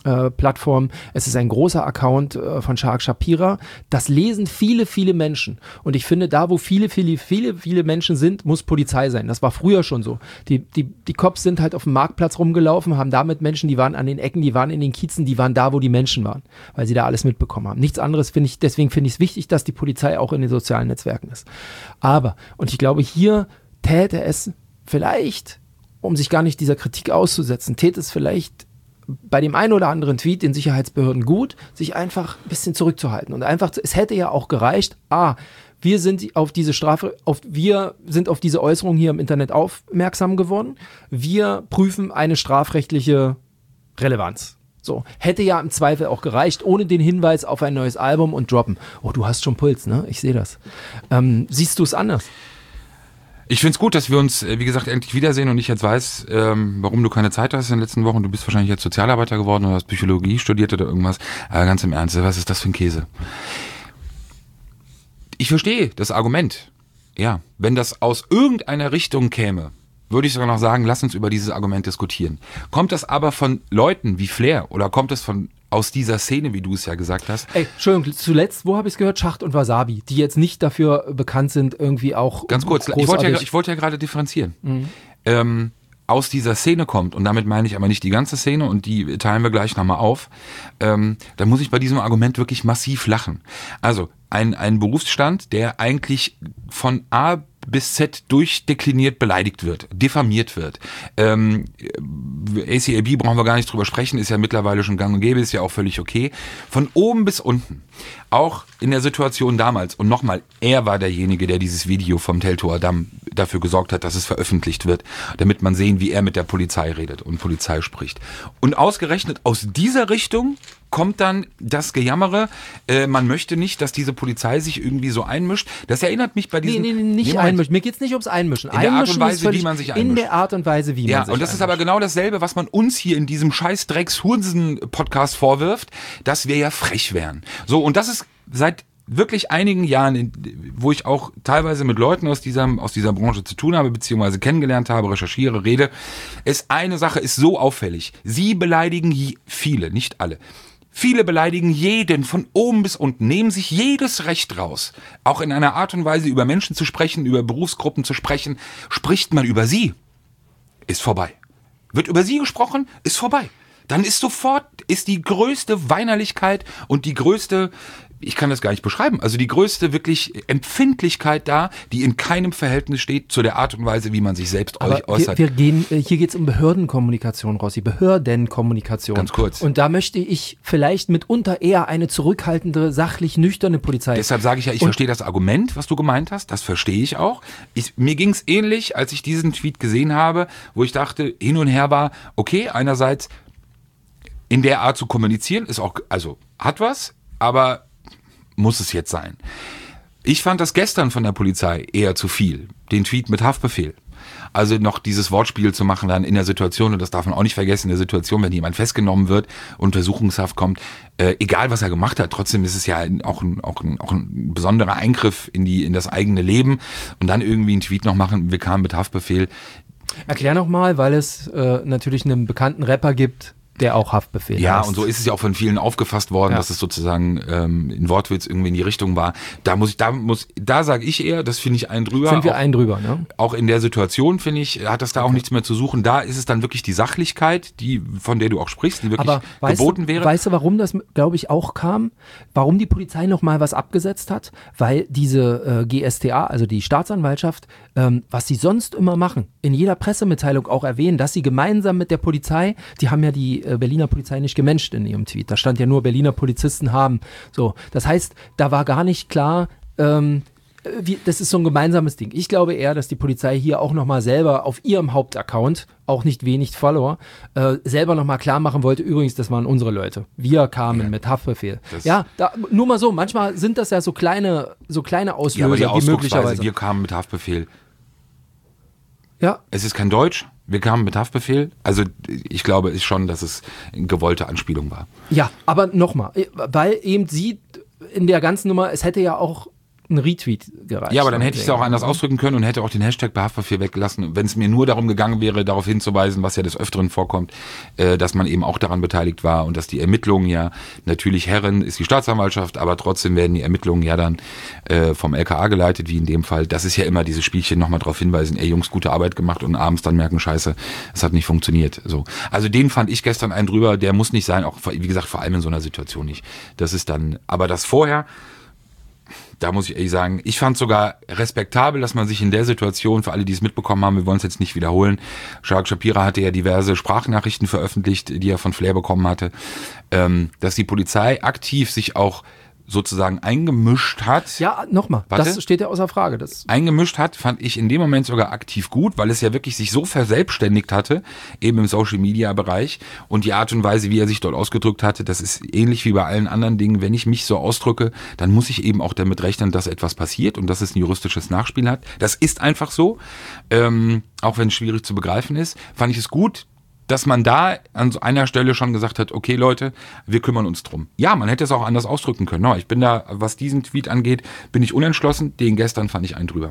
Äh, Plattform. Es ist ein großer Account äh, von Shark Shapira. Das lesen viele, viele Menschen. Und ich finde, da, wo viele, viele, viele, viele Menschen sind, muss Polizei sein. Das war früher schon so. Die, die, die Cops sind halt auf dem Marktplatz rumgelaufen, haben damit Menschen, die waren an den Ecken, die waren in den Kiezen, die waren da, wo die Menschen waren, weil sie da alles mitbekommen haben. Nichts anderes finde ich, deswegen finde ich es wichtig, dass die Polizei auch in den sozialen Netzwerken ist. Aber, und ich glaube, hier täte es vielleicht, um sich gar nicht dieser Kritik auszusetzen, täte es vielleicht bei dem einen oder anderen Tweet den Sicherheitsbehörden gut, sich einfach ein bisschen zurückzuhalten. Und einfach, es hätte ja auch gereicht, ah, wir sind auf diese Strafe, auf, wir sind auf diese Äußerung hier im Internet aufmerksam geworden. Wir prüfen eine strafrechtliche Relevanz. So, hätte ja im Zweifel auch gereicht, ohne den Hinweis auf ein neues Album und droppen. Oh, du hast schon Puls, ne? Ich sehe das. Ähm, siehst du es anders? Ich finde es gut, dass wir uns, wie gesagt, endlich wiedersehen und ich jetzt weiß, ähm, warum du keine Zeit hast in den letzten Wochen. Du bist wahrscheinlich jetzt Sozialarbeiter geworden oder hast Psychologie studiert oder irgendwas. Aber ganz im Ernst, was ist das für ein Käse? Ich verstehe das Argument. Ja, wenn das aus irgendeiner Richtung käme, würde ich sogar noch sagen, lass uns über dieses Argument diskutieren. Kommt das aber von Leuten wie Flair oder kommt es von aus dieser Szene, wie du es ja gesagt hast? Ey, Entschuldigung, zuletzt, wo habe ich es gehört? Schacht und Wasabi, die jetzt nicht dafür bekannt sind, irgendwie auch Ganz kurz, ich wollte, ja, ich wollte ja gerade differenzieren. Mhm. Ähm, aus dieser Szene kommt, und damit meine ich aber nicht die ganze Szene und die teilen wir gleich nochmal auf, ähm, da muss ich bei diesem Argument wirklich massiv lachen. Also ein, ein Berufsstand, der eigentlich von A bis Z durchdekliniert beleidigt wird, diffamiert wird. Ähm, A C A B brauchen wir gar nicht drüber sprechen, ist ja mittlerweile schon gang und gäbe, ist ja auch völlig okay. Von oben bis unten, auch in der Situation damals, und nochmal, er war derjenige, der dieses Video vom Teltower Damm dafür gesorgt hat, dass es veröffentlicht wird, damit man sehen, wie er mit der Polizei redet und Polizei spricht. Und ausgerechnet aus dieser Richtung kommt dann das Gejammere, äh, man möchte nicht, dass diese Polizei sich irgendwie so einmischt. Das erinnert mich bei diesen... Nee, nee, nee nicht einmischen. Mir geht es nicht ums Einmischen. In der Art und Weise, wie man sich einmischt. In der Art und Weise, wie man ja, sich und das einmischt. ist aber genau dasselbe, was man uns hier in diesem scheiß Drecks-Hursen-Podcast vorwirft, dass wir ja frech wären. So, und das ist seit wirklich einigen Jahren, wo ich auch teilweise mit Leuten aus dieser, aus dieser Branche zu tun habe, beziehungsweise kennengelernt habe, recherchiere, rede, ist eine Sache ist so auffällig. Sie beleidigen je, viele, nicht alle. Viele beleidigen jeden von oben bis unten, nehmen sich jedes Recht raus. Auch in einer Art und Weise über Menschen zu sprechen, über Berufsgruppen zu sprechen. Spricht man über sie, ist vorbei. Wird über sie gesprochen, ist vorbei. Dann ist sofort, ist die größte Weinerlichkeit und die größte, ich kann das gar nicht beschreiben, also die größte wirklich Empfindlichkeit da, die in keinem Verhältnis steht zu der Art und Weise, wie man sich selbst Aber äußert. Wir, wir gehen, hier geht es um Behördenkommunikation, Rossi, Behördenkommunikation. Ganz kurz. Und da möchte ich vielleicht mitunter eher eine zurückhaltende, sachlich nüchterne Polizei. Deshalb sage ich ja, ich und verstehe das Argument, was du gemeint hast, das verstehe ich auch. Ich, mir ging es ähnlich, als ich diesen Tweet gesehen habe, wo ich dachte, hin und her war, okay, einerseits in der Art zu kommunizieren, ist auch, also hat was, aber muss es jetzt sein. Ich fand das gestern von der Polizei eher zu viel, den Tweet mit Haftbefehl. Also noch dieses Wortspiel zu machen dann in der Situation, und das darf man auch nicht vergessen, in der Situation, wenn jemand festgenommen wird, Untersuchungshaft kommt, äh, egal was er gemacht hat, trotzdem ist es ja auch ein, auch ein, auch ein besonderer Eingriff in die in das eigene Leben, und dann irgendwie einen Tweet noch machen, wir kamen mit Haftbefehl. Erklär nochmal, weil es äh, natürlich einen bekannten Rapper gibt, der auch Haftbefehl Ja, heißt. und so ist es ja auch von vielen aufgefasst worden, ja, dass es sozusagen ähm, in Wortwitz irgendwie in die Richtung war. Da muss ich, da muss, da sage ich eher, das finde ich einen drüber. Sind wir auch, einen drüber, ne? Auch in der Situation, finde ich, hat das da okay. auch nichts mehr zu suchen. Da ist es dann wirklich die Sachlichkeit, die, von der du auch sprichst, die wirklich Aber geboten du, wäre. Weißt du, warum das, glaube ich, auch kam? Warum die Polizei noch mal was abgesetzt hat? Weil diese äh, G S T A, also die Staatsanwaltschaft, ähm, was sie sonst immer machen, in jeder Pressemitteilung auch erwähnen, dass sie gemeinsam mit der Polizei, die haben ja die äh, Berliner Polizei nicht gemenscht in ihrem Tweet. Da stand ja nur, Berliner Polizisten haben. So, das heißt, da war gar nicht klar, ähm, wie, das ist so ein gemeinsames Ding. Ich glaube eher, dass die Polizei hier auch nochmal selber auf ihrem Hauptaccount, auch nicht wenig Follower, äh, selber nochmal klar machen wollte, übrigens, das waren unsere Leute. Wir kamen ja. mit Haftbefehl. Das ja, da, nur mal so, manchmal sind das ja so kleine, so kleine Auslöser, ja, aber die die Ausdrucksweise, möglicherweise. Wir kamen mit Haftbefehl. Ja. Es ist kein Deutsch, wir kamen mit Haftbefehl. Also ich glaube ist schon, dass es eine gewollte Anspielung war. Ja, aber nochmal, weil eben sie in der ganzen Nummer, es hätte ja auch ein Retweet gereicht. Ja, aber dann hätte ich es auch anders ausdrücken können und hätte auch den Hashtag bei Haftbefehl weggelassen, wenn es mir nur darum gegangen wäre, darauf hinzuweisen, was ja des Öfteren vorkommt, äh, dass man eben auch daran beteiligt war und dass die Ermittlungen ja, natürlich Herren ist die Staatsanwaltschaft, aber trotzdem werden die Ermittlungen ja dann äh, vom L K A geleitet, wie in dem Fall. Das ist ja immer dieses Spielchen, nochmal darauf hinweisen, ey Jungs, gute Arbeit gemacht und abends dann merken, scheiße, es hat nicht funktioniert. So. Also den fand ich gestern einen drüber, der muss nicht sein, auch wie gesagt, vor allem in so einer Situation nicht. Das ist dann, aber das vorher, da muss ich ehrlich sagen, ich fand es sogar respektabel, dass man sich in der Situation, für alle, die es mitbekommen haben, wir wollen es jetzt nicht wiederholen, Shark Shapira hatte ja diverse Sprachnachrichten veröffentlicht, die er von Flair bekommen hatte, ähm, dass die Polizei aktiv sich auch sozusagen eingemischt hat. Ja, nochmal, das steht ja außer Frage. Das eingemischt hat, fand ich in dem Moment sogar aktiv gut, weil es ja wirklich sich so verselbstständigt hatte, eben im Social-Media-Bereich und die Art und Weise, wie er sich dort ausgedrückt hatte, das ist ähnlich wie bei allen anderen Dingen, wenn ich mich so ausdrücke, dann muss ich eben auch damit rechnen, dass etwas passiert und dass es ein juristisches Nachspiel hat. Das ist einfach so, ähm, auch wenn es schwierig zu begreifen ist, fand ich es gut, dass man da an so einer Stelle schon gesagt hat, okay Leute, wir kümmern uns drum. Ja, man hätte es auch anders ausdrücken können. No, ich bin da, was diesen Tweet angeht, bin ich unentschlossen. Den gestern fand ich einen drüber.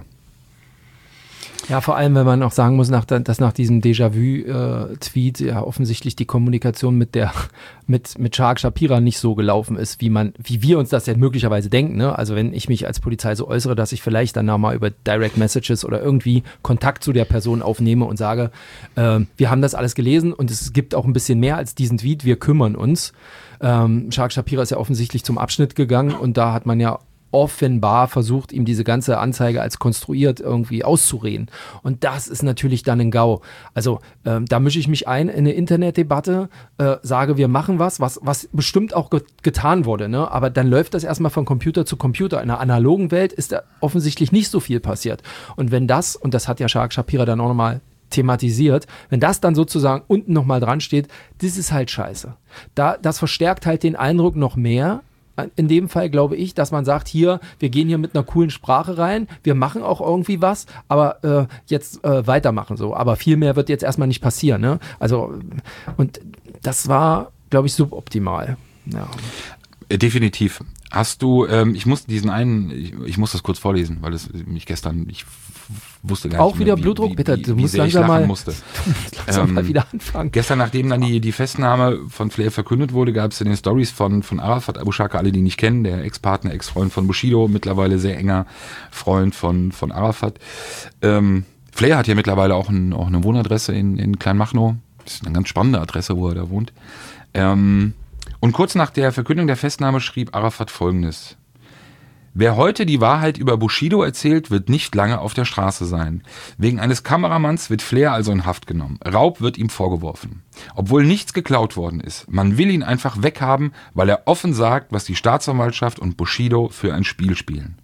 Ja, vor allem, wenn man auch sagen muss, nach, dass nach diesem Déjà-vu-Tweet ja offensichtlich die Kommunikation mit der mit mit Shark Shapira nicht so gelaufen ist, wie man, wie wir uns das ja möglicherweise denken. Ne? Also wenn ich mich als Polizei so äußere, dass ich vielleicht dann mal über Direct Messages oder irgendwie Kontakt zu der Person aufnehme und sage, äh, wir haben das alles gelesen und es gibt auch ein bisschen mehr als diesen Tweet, wir kümmern uns. Ähm, Shark Shapira ist ja offensichtlich zum Abschnitt gegangen und da hat man ja offenbar versucht, ihm diese ganze Anzeige als konstruiert irgendwie auszureden. Und das ist natürlich dann ein GAU. Also ähm, da mische ich mich ein in eine Internetdebatte, äh, sage, wir machen was, was, was bestimmt auch ge- getan wurde, ne? Aber dann läuft das erstmal von Computer zu Computer. In einer analogen Welt ist da offensichtlich nicht so viel passiert. Und wenn das, und das hat ja Shark Shapira dann auch nochmal thematisiert, wenn das dann sozusagen unten nochmal dran steht, das ist halt scheiße. Da, das verstärkt halt den Eindruck noch mehr, in dem Fall glaube ich, dass man sagt, hier, wir gehen hier mit einer coolen Sprache rein, wir machen auch irgendwie was, aber äh, jetzt äh, weitermachen so. Aber viel mehr wird jetzt erstmal nicht passieren. Ne? Also, und das war, glaube ich, suboptimal. Ja. Definitiv. Hast du, ähm, ich muss diesen einen, ich, ich muss das kurz vorlesen, weil es mich gestern, ich wusste gar auch nicht wieder mehr, wie, Blutdruck, wie, bitte, wie, du wie musst sehr ich langsam lachen mal, musste. du musst langsam ähm, mal wieder anfangen. Gestern, nachdem dann die, die Festnahme von Flair verkündet wurde, gab es in den Stories von, von Arafat Abu Shaka, alle die ihn nicht kennen, der Ex-Partner, Ex-Freund von Bushido, mittlerweile sehr enger Freund von, von Arafat. Ähm, Flair hat ja mittlerweile auch, ein, auch eine Wohnadresse in, in Kleinmachnow. Das ist eine ganz spannende Adresse, wo er da wohnt. Ähm, und kurz nach der Verkündung der Festnahme schrieb Arafat Folgendes: Wer heute die Wahrheit über Bushido erzählt, wird nicht lange auf der Straße sein. Wegen eines Kameramanns wird Flair also in Haft genommen. Raub wird ihm vorgeworfen. Obwohl nichts geklaut worden ist. Man will ihn einfach weghaben, weil er offen sagt, was die Staatsanwaltschaft und Bushido für ein Spiel spielen.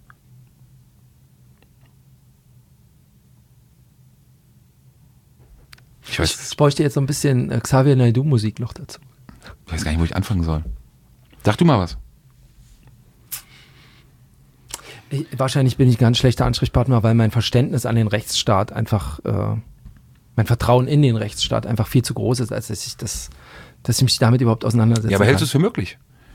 Ich weiß, ich bräuchte jetzt so ein bisschen äh, Xavier Naidoo-Musik noch dazu. Ich weiß gar nicht, wo ich anfangen soll. Sag du mal was. Ich, wahrscheinlich bin ich ein ganz schlechter Ansprechpartner, weil mein Verständnis an den Rechtsstaat einfach, äh, mein Vertrauen in den Rechtsstaat einfach viel zu groß ist, als dass ich das, dass ich mich damit überhaupt auseinandersetze. Ja, aber hältst du es für möglich?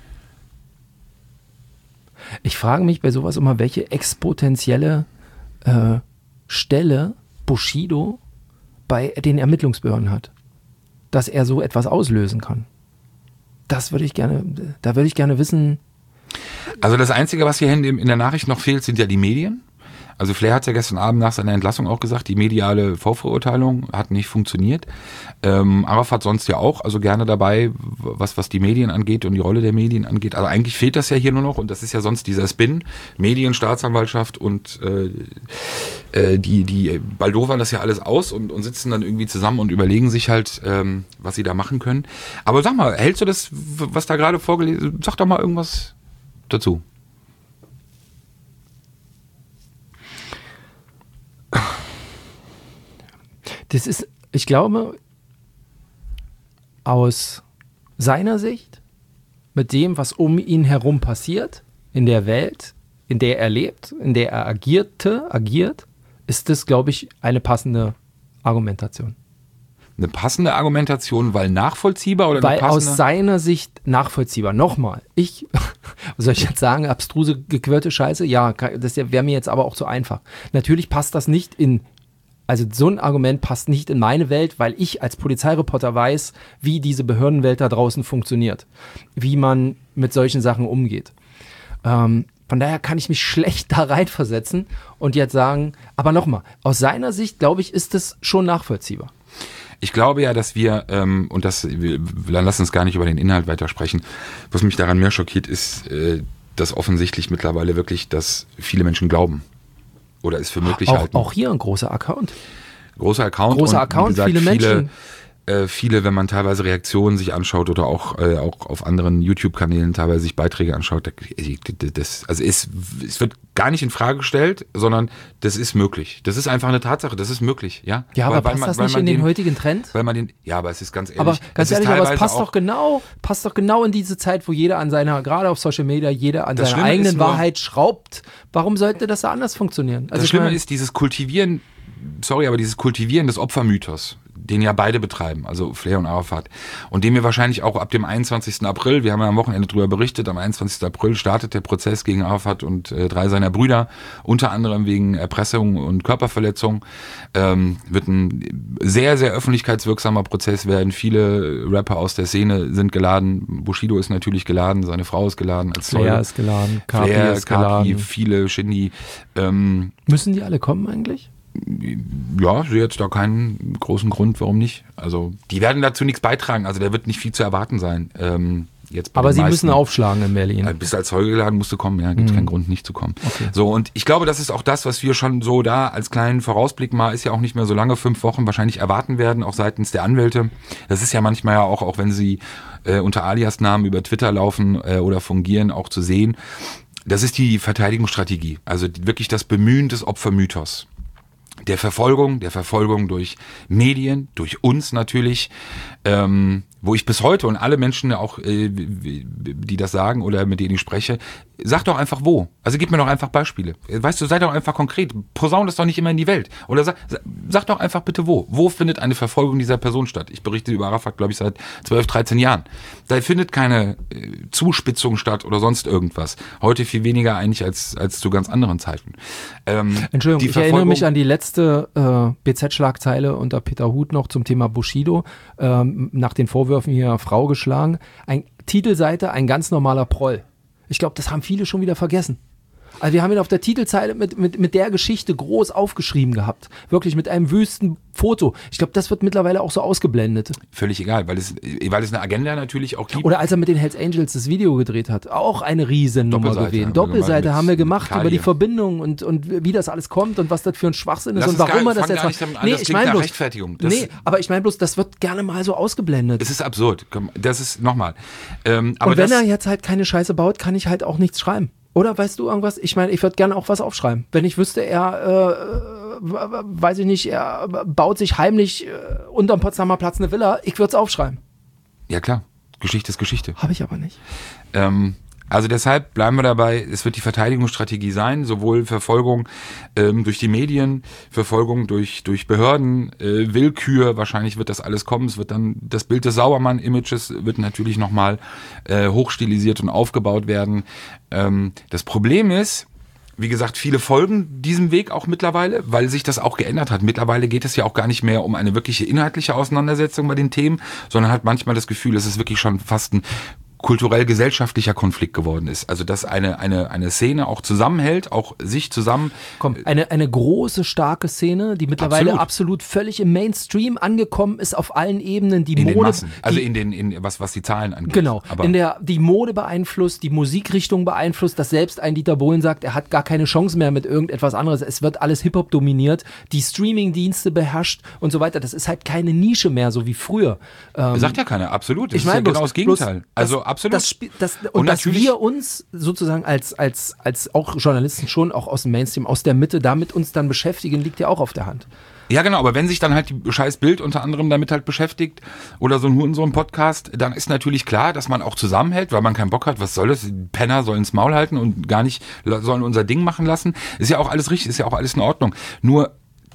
Ich frage mich bei sowas immer, welche exponentielle äh, Stelle Bushido bei den Ermittlungsbehörden hat, dass er so etwas auslösen kann. Das würde ich gerne, da würde ich gerne wissen. Also das Einzige, was hier in der Nachricht noch fehlt, sind ja die Medien. Also Flair hat ja gestern Abend nach seiner Entlassung auch gesagt, die mediale Vorverurteilung hat nicht funktioniert. Ähm, Arafat sonst ja auch, also gerne dabei, was, was die Medien angeht und die Rolle der Medien angeht. Also eigentlich fehlt das ja hier nur noch und das ist ja sonst dieser Spin. Medien, Staatsanwaltschaft und äh, äh, die, die baldowern das ja alles aus und, und sitzen dann irgendwie zusammen und überlegen sich halt, ähm, was sie da machen können. Aber sag mal, hältst du das, was da gerade vorgelesen, sag doch mal irgendwas dazu. Das ist, ich glaube, aus seiner Sicht, mit dem, was um ihn herum passiert, in der Welt, in der er lebt, in der er agierte, agiert, ist das, glaube ich, eine passende Argumentation. Eine passende Argumentation, weil nachvollziehbar oder weil eine passende? Aus seiner Sicht nachvollziehbar. Nochmal, ich, Was soll ich jetzt sagen? Abstruse, gequirlte Scheiße? Ja, das wäre mir jetzt aber auch zu einfach. Natürlich passt das nicht in, also so ein Argument passt nicht in meine Welt, weil ich als Polizeireporter weiß, wie diese Behördenwelt da draußen funktioniert. Wie man mit solchen Sachen umgeht. Ähm, von daher kann ich mich schlecht da reinversetzen und jetzt sagen, aber nochmal, aus seiner Sicht, glaube ich, ist das schon nachvollziehbar. Ich glaube ja, dass wir, ähm, und das, wir, lass uns gar nicht über den Inhalt weitersprechen, was mich daran mehr schockiert, ist, äh, dass offensichtlich mittlerweile wirklich, dass viele Menschen glauben oder es für möglich auch, halten. Auch hier ein großer Account. Großer Account. Großer und, Account, gesagt, viele Menschen. Viele, äh, viele, wenn man teilweise Reaktionen sich anschaut oder auch, äh, auch auf anderen YouTube-Kanälen teilweise sich Beiträge anschaut, das, also es, es wird gar nicht in Frage gestellt, sondern das ist möglich. Das ist einfach eine Tatsache, das ist möglich, ja. Ja, aber weil, passt weil man, das weil nicht man in den, den heutigen Trend? Weil man den, ja, aber es ist ganz ehrlich. Aber ganz es ehrlich, ist aber es passt auch, doch genau, passt doch genau in diese Zeit, wo jeder an seiner, gerade auf Social Media, jeder an Das seiner Schlimme eigenen ist nur- Wahrheit schraubt. Warum sollte das da anders funktionieren? Also das ich Schlimme meine, ist dieses Kultivieren, sorry, aber dieses Kultivieren des Opfermythos, den ja beide betreiben, also Flair und Arafat, und den wir wahrscheinlich auch ab dem einundzwanzigsten April, wir haben ja am Wochenende darüber berichtet, am einundzwanzigsten April startet der Prozess gegen Arafat und äh, drei seiner Brüder, unter anderem wegen Erpressung und Körperverletzung, ähm, wird ein sehr, sehr öffentlichkeitswirksamer Prozess werden. Viele Rapper aus der Szene sind geladen, Bushido ist natürlich geladen, seine Frau ist geladen als Zeuge. Flair ist geladen, Kapi Flair, ist Kapi, geladen. viele, Shindy, ähm, Müssen die alle kommen eigentlich? ja, ich sehe jetzt da keinen großen Grund, warum nicht. Also, die werden dazu nichts beitragen. Also, da wird nicht viel zu erwarten sein. Ähm, jetzt bei Aber den sie meisten. müssen aufschlagen in Berlin. Äh, Bist als Zeuge geladen, musst du kommen. Ja, gibt es Mhm. keinen Grund, nicht zu kommen. Okay. So, und ich glaube, das ist auch das, was wir schon so da als kleinen Vorausblick mal, ist ja auch nicht mehr so lange, fünf Wochen wahrscheinlich erwarten werden, auch seitens der Anwälte. Das ist ja manchmal ja auch, auch wenn sie äh, unter Alias-Namen über Twitter laufen äh, oder fungieren, auch zu sehen. Das ist die Verteidigungsstrategie. Also die, wirklich das Bemühen des Opfermythos. Der Verfolgung, der Verfolgung durch Medien, durch uns natürlich, ähm, wo ich bis heute und alle Menschen auch, äh, die das sagen oder mit denen ich spreche, sag doch einfach wo. Also gib mir doch einfach Beispiele. Weißt du, sei doch einfach konkret. Posaun das doch nicht immer in die Welt. Oder sag, sag doch einfach bitte wo. Wo findet eine Verfolgung dieser Person statt? Ich berichte über Arafat, glaube ich, seit zwölf, dreizehn Jahren. Da findet keine äh, Zuspitzung statt oder sonst irgendwas. Heute viel weniger eigentlich als, als zu ganz anderen Zeiten. Ähm, Entschuldigung, die ich erinnere Verfolgung- mich an die letzte äh, B Z-Schlagzeile unter Peter Huth noch zum Thema Bushido, ähm, nach den Vorwürfen hier Frau geschlagen. Ein Titelseite, ein ganz normaler Proll. Ich glaube, das haben viele schon wieder vergessen. Also wir haben ihn auf der Titelseite mit, mit, mit der Geschichte groß aufgeschrieben gehabt. Wirklich mit einem wüsten Foto. Ich glaube, das wird mittlerweile auch so ausgeblendet. Völlig egal, weil es, weil es eine Agenda natürlich auch gibt. Oder als er mit den Hells Angels das Video gedreht hat, auch eine Riesennummer Doppelseite gewesen. haben wir Doppelseite gemacht haben wir mit- gemacht mit über die Kali. Verbindung und, und wie das alles kommt und was das für ein Schwachsinn ist Lass und uns warum gar- er das fang jetzt gar nicht macht. damit an, das klingt nach Rechtfertigung. Das- nee, aber ich meine bloß, das wird gerne mal so ausgeblendet. Es ist absurd. Komm, das ist nochmal. Ähm, aber und wenn das, er jetzt halt keine Scheiße baut, kann ich halt auch nichts schreiben. Oder weißt du irgendwas? Ich meine, ich würde gerne auch was aufschreiben. Wenn ich wüsste, er, äh, w- w- weiß ich nicht, er baut sich heimlich äh, unterm Potsdamer Platz eine Villa, ich würde es aufschreiben. ja klar, Geschichte ist Geschichte. Habe ich aber nicht. Ähm, also deshalb bleiben wir dabei, es wird die Verteidigungsstrategie sein, sowohl Verfolgung ähm, durch die Medien, Verfolgung durch, durch Behörden, äh, Willkür, wahrscheinlich wird das alles kommen. Es wird dann, das Bild des Sauermann-Images wird natürlich nochmal äh, hochstilisiert und aufgebaut werden. Ähm, das Problem ist, wie gesagt, viele folgen diesem Weg auch mittlerweile, weil sich das auch geändert hat. Mittlerweile geht es ja auch gar nicht mehr um eine wirkliche inhaltliche Auseinandersetzung bei den Themen, sondern hat manchmal das Gefühl, es ist wirklich schon fast ein kulturell-gesellschaftlicher Konflikt geworden ist. Also dass eine, eine, eine Szene auch zusammenhält, auch sich zusammen... Komm, eine, eine große, starke Szene, die mittlerweile absolut, Absolut. völlig im Mainstream angekommen ist, auf allen Ebenen. Die in Mode, den Massen, also die, in den, in, was, was die Zahlen angeht. Genau, Aber in der, die Mode beeinflusst, die Musikrichtung beeinflusst, dass selbst ein Dieter Bohlen sagt, er hat gar keine Chance mehr mit irgendetwas anderes. Es wird alles Hip-Hop dominiert, die Streaming-Dienste beherrscht und so weiter. Das ist halt keine Nische mehr, so wie früher. Ähm, sagt ja keiner, absolut. Das ich meine ist ja genau das Gegenteil. bloß, also das, absolut. Das, Sp- das, und, Und dass natürlich- wir uns sozusagen als, als, als auch Journalisten schon, auch aus dem Mainstream, aus der Mitte, damit uns dann beschäftigen, liegt ja auch auf der Hand. Ja, genau, aber wenn sich dann halt die scheiß Bild unter anderem damit halt beschäftigt oder so ein so ein Podcast, dann ist natürlich klar, dass man auch zusammenhält, weil man keinen Bock hat, was soll das? Die Penner sollen ins Maul halten und gar nicht sollen unser Ding machen lassen. Ist ja auch alles richtig, ist ja auch alles in Ordnung. Nur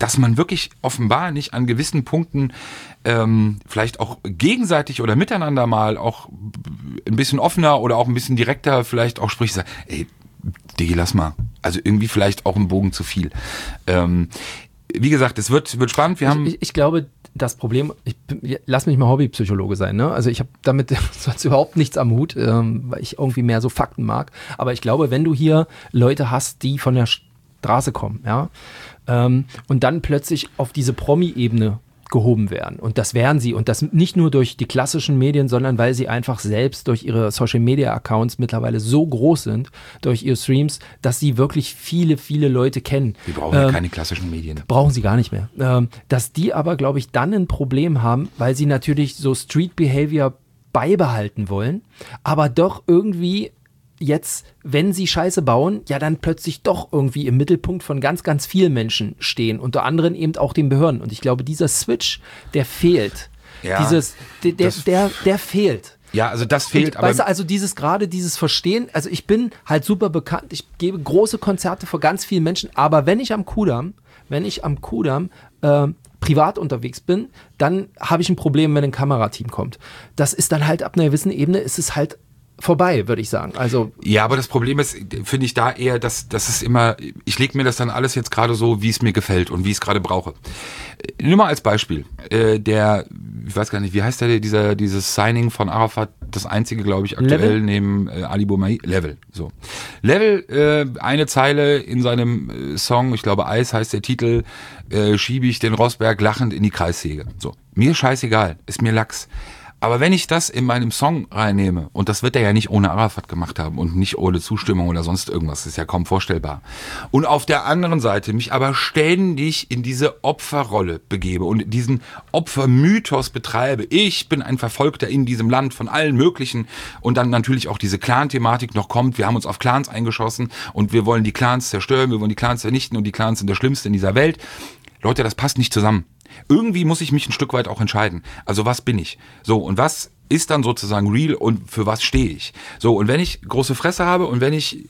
dass man wirklich offenbar nicht an gewissen Punkten ähm, vielleicht auch gegenseitig oder miteinander mal auch ein bisschen offener oder auch ein bisschen direkter vielleicht auch spricht, sagt, ey, Digi, lass mal. Also irgendwie vielleicht auch ein Bogen zu viel. Ähm, wie gesagt, es wird, wird spannend. Wir haben ich, ich, ich glaube, das Problem, ich, lass mich mal Hobbypsychologe sein, ne? Also ich habe damit sonst überhaupt nichts am Hut, ähm, weil ich irgendwie mehr so Fakten mag. Aber ich glaube, wenn du hier Leute hast, die von der Straße kommen, ja, ähm, und dann plötzlich auf diese Promi-Ebene gehoben werden. Und das werden sie. Und das nicht nur durch die klassischen Medien, sondern weil sie einfach selbst durch ihre Social-Media-Accounts mittlerweile so groß sind, durch ihre Streams, dass sie wirklich viele, viele Leute kennen. Wir brauchen ähm, ja keine klassischen Medien. Brauchen sie gar nicht mehr. Ähm, dass die aber, glaube ich, dann ein Problem haben, weil sie natürlich so Street-Behavior beibehalten wollen, aber doch irgendwie jetzt, wenn sie Scheiße bauen, ja dann plötzlich doch irgendwie im Mittelpunkt von ganz, ganz vielen Menschen stehen, unter anderem eben auch den Behörden. Und ich glaube, dieser Switch, der fehlt. Ja, Dieses, der, der, der, der fehlt. Ja, also das fehlt. Und, aber weißt du, also dieses gerade, dieses Verstehen, also ich bin halt super bekannt, ich gebe große Konzerte vor ganz vielen Menschen, aber wenn ich am Kudamm, wenn ich am Kudamm äh, privat unterwegs bin, dann habe ich ein Problem, wenn ein Kamerateam kommt. Das ist dann halt ab einer gewissen Ebene, ist es halt vorbei, würde ich sagen. Also ja, aber das Problem ist, finde ich da eher, dass das ist immer, ich lege mir das dann alles jetzt gerade so, wie es mir gefällt und wie ich es gerade brauche. Nur mal als Beispiel, äh, der, ich weiß gar nicht, wie heißt der, dieser, dieses Signing von Arafat, das einzige, glaube ich, aktuell Level? neben äh, Ali Boumaier, Level, so. Level, äh, eine Zeile in seinem äh, Song, ich glaube Eis heißt der Titel, äh, schiebe ich den Rosberg lachend in die Kreissäge. So, mir scheißegal, ist mir Lachs. Aber wenn ich das in meinem Song reinnehme, und das wird er ja nicht ohne Arafat gemacht haben und nicht ohne Zustimmung oder sonst irgendwas, ist ja kaum vorstellbar. Und auf der anderen Seite mich aber ständig in diese Opferrolle begebe und diesen Opfermythos betreibe. Ich bin ein Verfolgter in diesem Land von allen möglichen und dann natürlich auch diese Clan-Thematik noch kommt. Wir haben uns auf Clans eingeschossen und wir wollen die Clans zerstören, wir wollen die Clans vernichten und die Clans sind das Schlimmste in dieser Welt. Leute, das passt nicht zusammen. Irgendwie muss ich mich ein Stück weit auch entscheiden. Also was bin ich? So, und was ist dann sozusagen real und für was stehe ich? So, und wenn ich große Fresse habe und wenn ich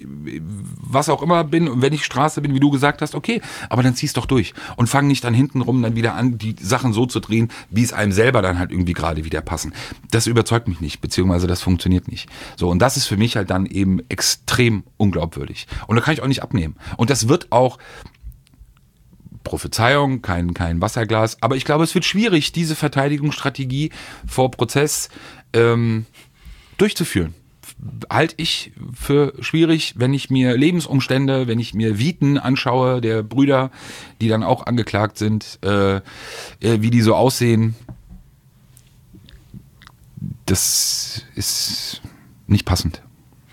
was auch immer bin und wenn ich Straße bin, wie du gesagt hast, okay, aber dann zieh's doch durch und fang nicht dann hintenrum dann wieder an, die Sachen so zu drehen, wie es einem selber dann halt irgendwie gerade wieder passen. Das überzeugt mich nicht, beziehungsweise das funktioniert nicht. So, und das ist für mich halt dann eben extrem unglaubwürdig. Und da kann ich auch nicht abnehmen. Und das wird auch Prophezeiung, kein, kein Wasserglas. Aber ich glaube, es wird schwierig, diese Verteidigungsstrategie vor Prozess ähm, durchzuführen. Halte ich für schwierig, wenn ich mir Lebensumstände, wenn ich mir Viten anschaue, der Brüder, die dann auch angeklagt sind, äh, wie die so aussehen. Das ist nicht passend.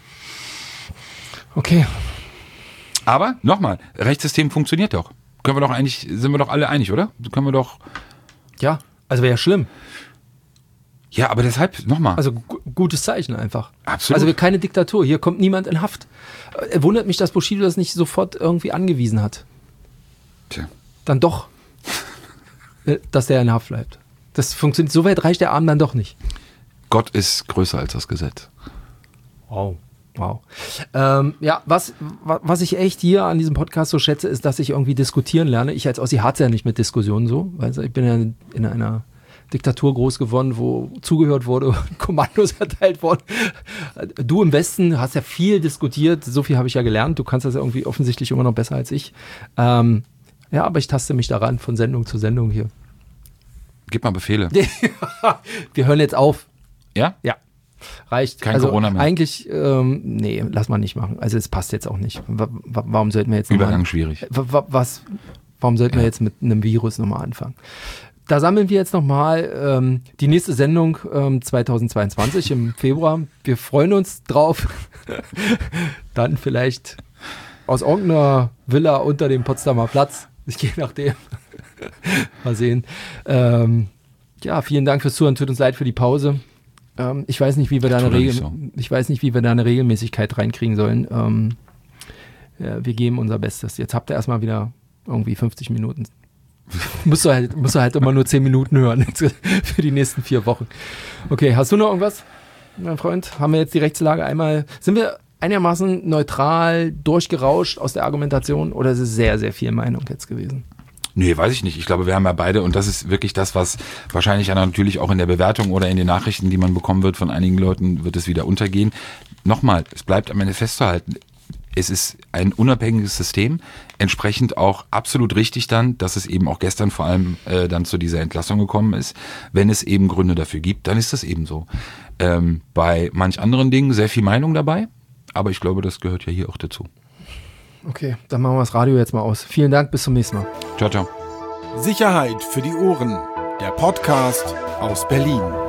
okay. Aber, nochmal, Rechtssystem funktioniert doch. Können wir doch eigentlich, sind wir doch alle einig, oder? Können wir doch. Ja, also wäre ja schlimm. Ja, aber deshalb, nochmal. Also gu- gutes Zeichen einfach. Absolut. Also wir- keine Diktatur, hier kommt niemand in Haft. Äh, wundert mich, dass Bushido das nicht sofort irgendwie angewiesen hat. Tja. Dann doch, äh, dass der in Haft bleibt. Das funktioniert, so weit reicht der Arm dann doch nicht. Gott ist größer als das Gesetz. Wow. Wow. Ähm, ja, was, wa- was ich echt hier an diesem Podcast so schätze, ist, dass ich irgendwie diskutieren lerne. Ich als Ossi hatte ja nicht mit Diskussionen so, weil ich bin ja in einer Diktatur groß geworden, wo zugehört wurde, Kommandos erteilt wurden. Du im Westen hast ja viel diskutiert, so viel habe ich ja gelernt. Du kannst das ja irgendwie offensichtlich immer noch besser als ich. Ähm, ja, aber ich taste mich daran von Sendung zu Sendung hier. Gib mal Befehle. Wir hören jetzt auf. Ja? Ja. Reicht. Kein also Corona mehr. Eigentlich, ähm, nee, lass mal nicht machen. Also es passt jetzt auch nicht. Wa- wa- Warum sollten wir jetzt nochmal... Übergang schwierig. Wa- wa- Was, warum sollten wir jetzt mit einem Virus nochmal anfangen? Da sammeln wir jetzt nochmal ähm, die nächste Sendung ähm, zweitausendzweiundzwanzig im Februar. Wir freuen uns drauf. Dann vielleicht aus irgendeiner Villa unter dem Potsdamer Platz. Je nachdem. Mal sehen. Ähm, ja, vielen Dank fürs Zuhören. Tut uns leid für die Pause. Ähm, ich weiß nicht, wie wir da eine tut doch nicht Regel, so. ich weiß nicht, wie wir da eine Regelmäßigkeit reinkriegen sollen. Ähm, ja, wir geben unser Bestes. Jetzt habt ihr erstmal wieder irgendwie fünfzig Minuten. musst, du halt, musst du halt immer nur zehn Minuten hören für die nächsten vier Wochen. Okay, hast du noch irgendwas, mein Freund? Haben wir jetzt die Rechtslage einmal, sind wir einigermaßen neutral durchgerauscht aus der Argumentation oder ist es sehr, sehr viel Meinung jetzt gewesen? Nee, weiß ich nicht. Ich glaube, wir haben ja beide, und das ist wirklich das, was wahrscheinlich ja natürlich auch in der Bewertung oder in den Nachrichten, die man bekommen wird von einigen Leuten, wird es wieder untergehen. Nochmal, es bleibt am Ende festzuhalten, es ist ein unabhängiges System, entsprechend auch absolut richtig dann, dass es eben auch gestern vor allem äh, dann zu dieser Entlassung gekommen ist. Wenn es eben Gründe dafür gibt, dann ist das eben so. Ähm, bei manch anderen Dingen sehr viel Meinung dabei, aber ich glaube, das gehört ja hier auch dazu. Okay, dann machen wir das Radio jetzt mal aus. Vielen Dank, bis zum nächsten Mal. Ciao, ciao. Sicherheit für die Ohren. Der Podcast aus Berlin.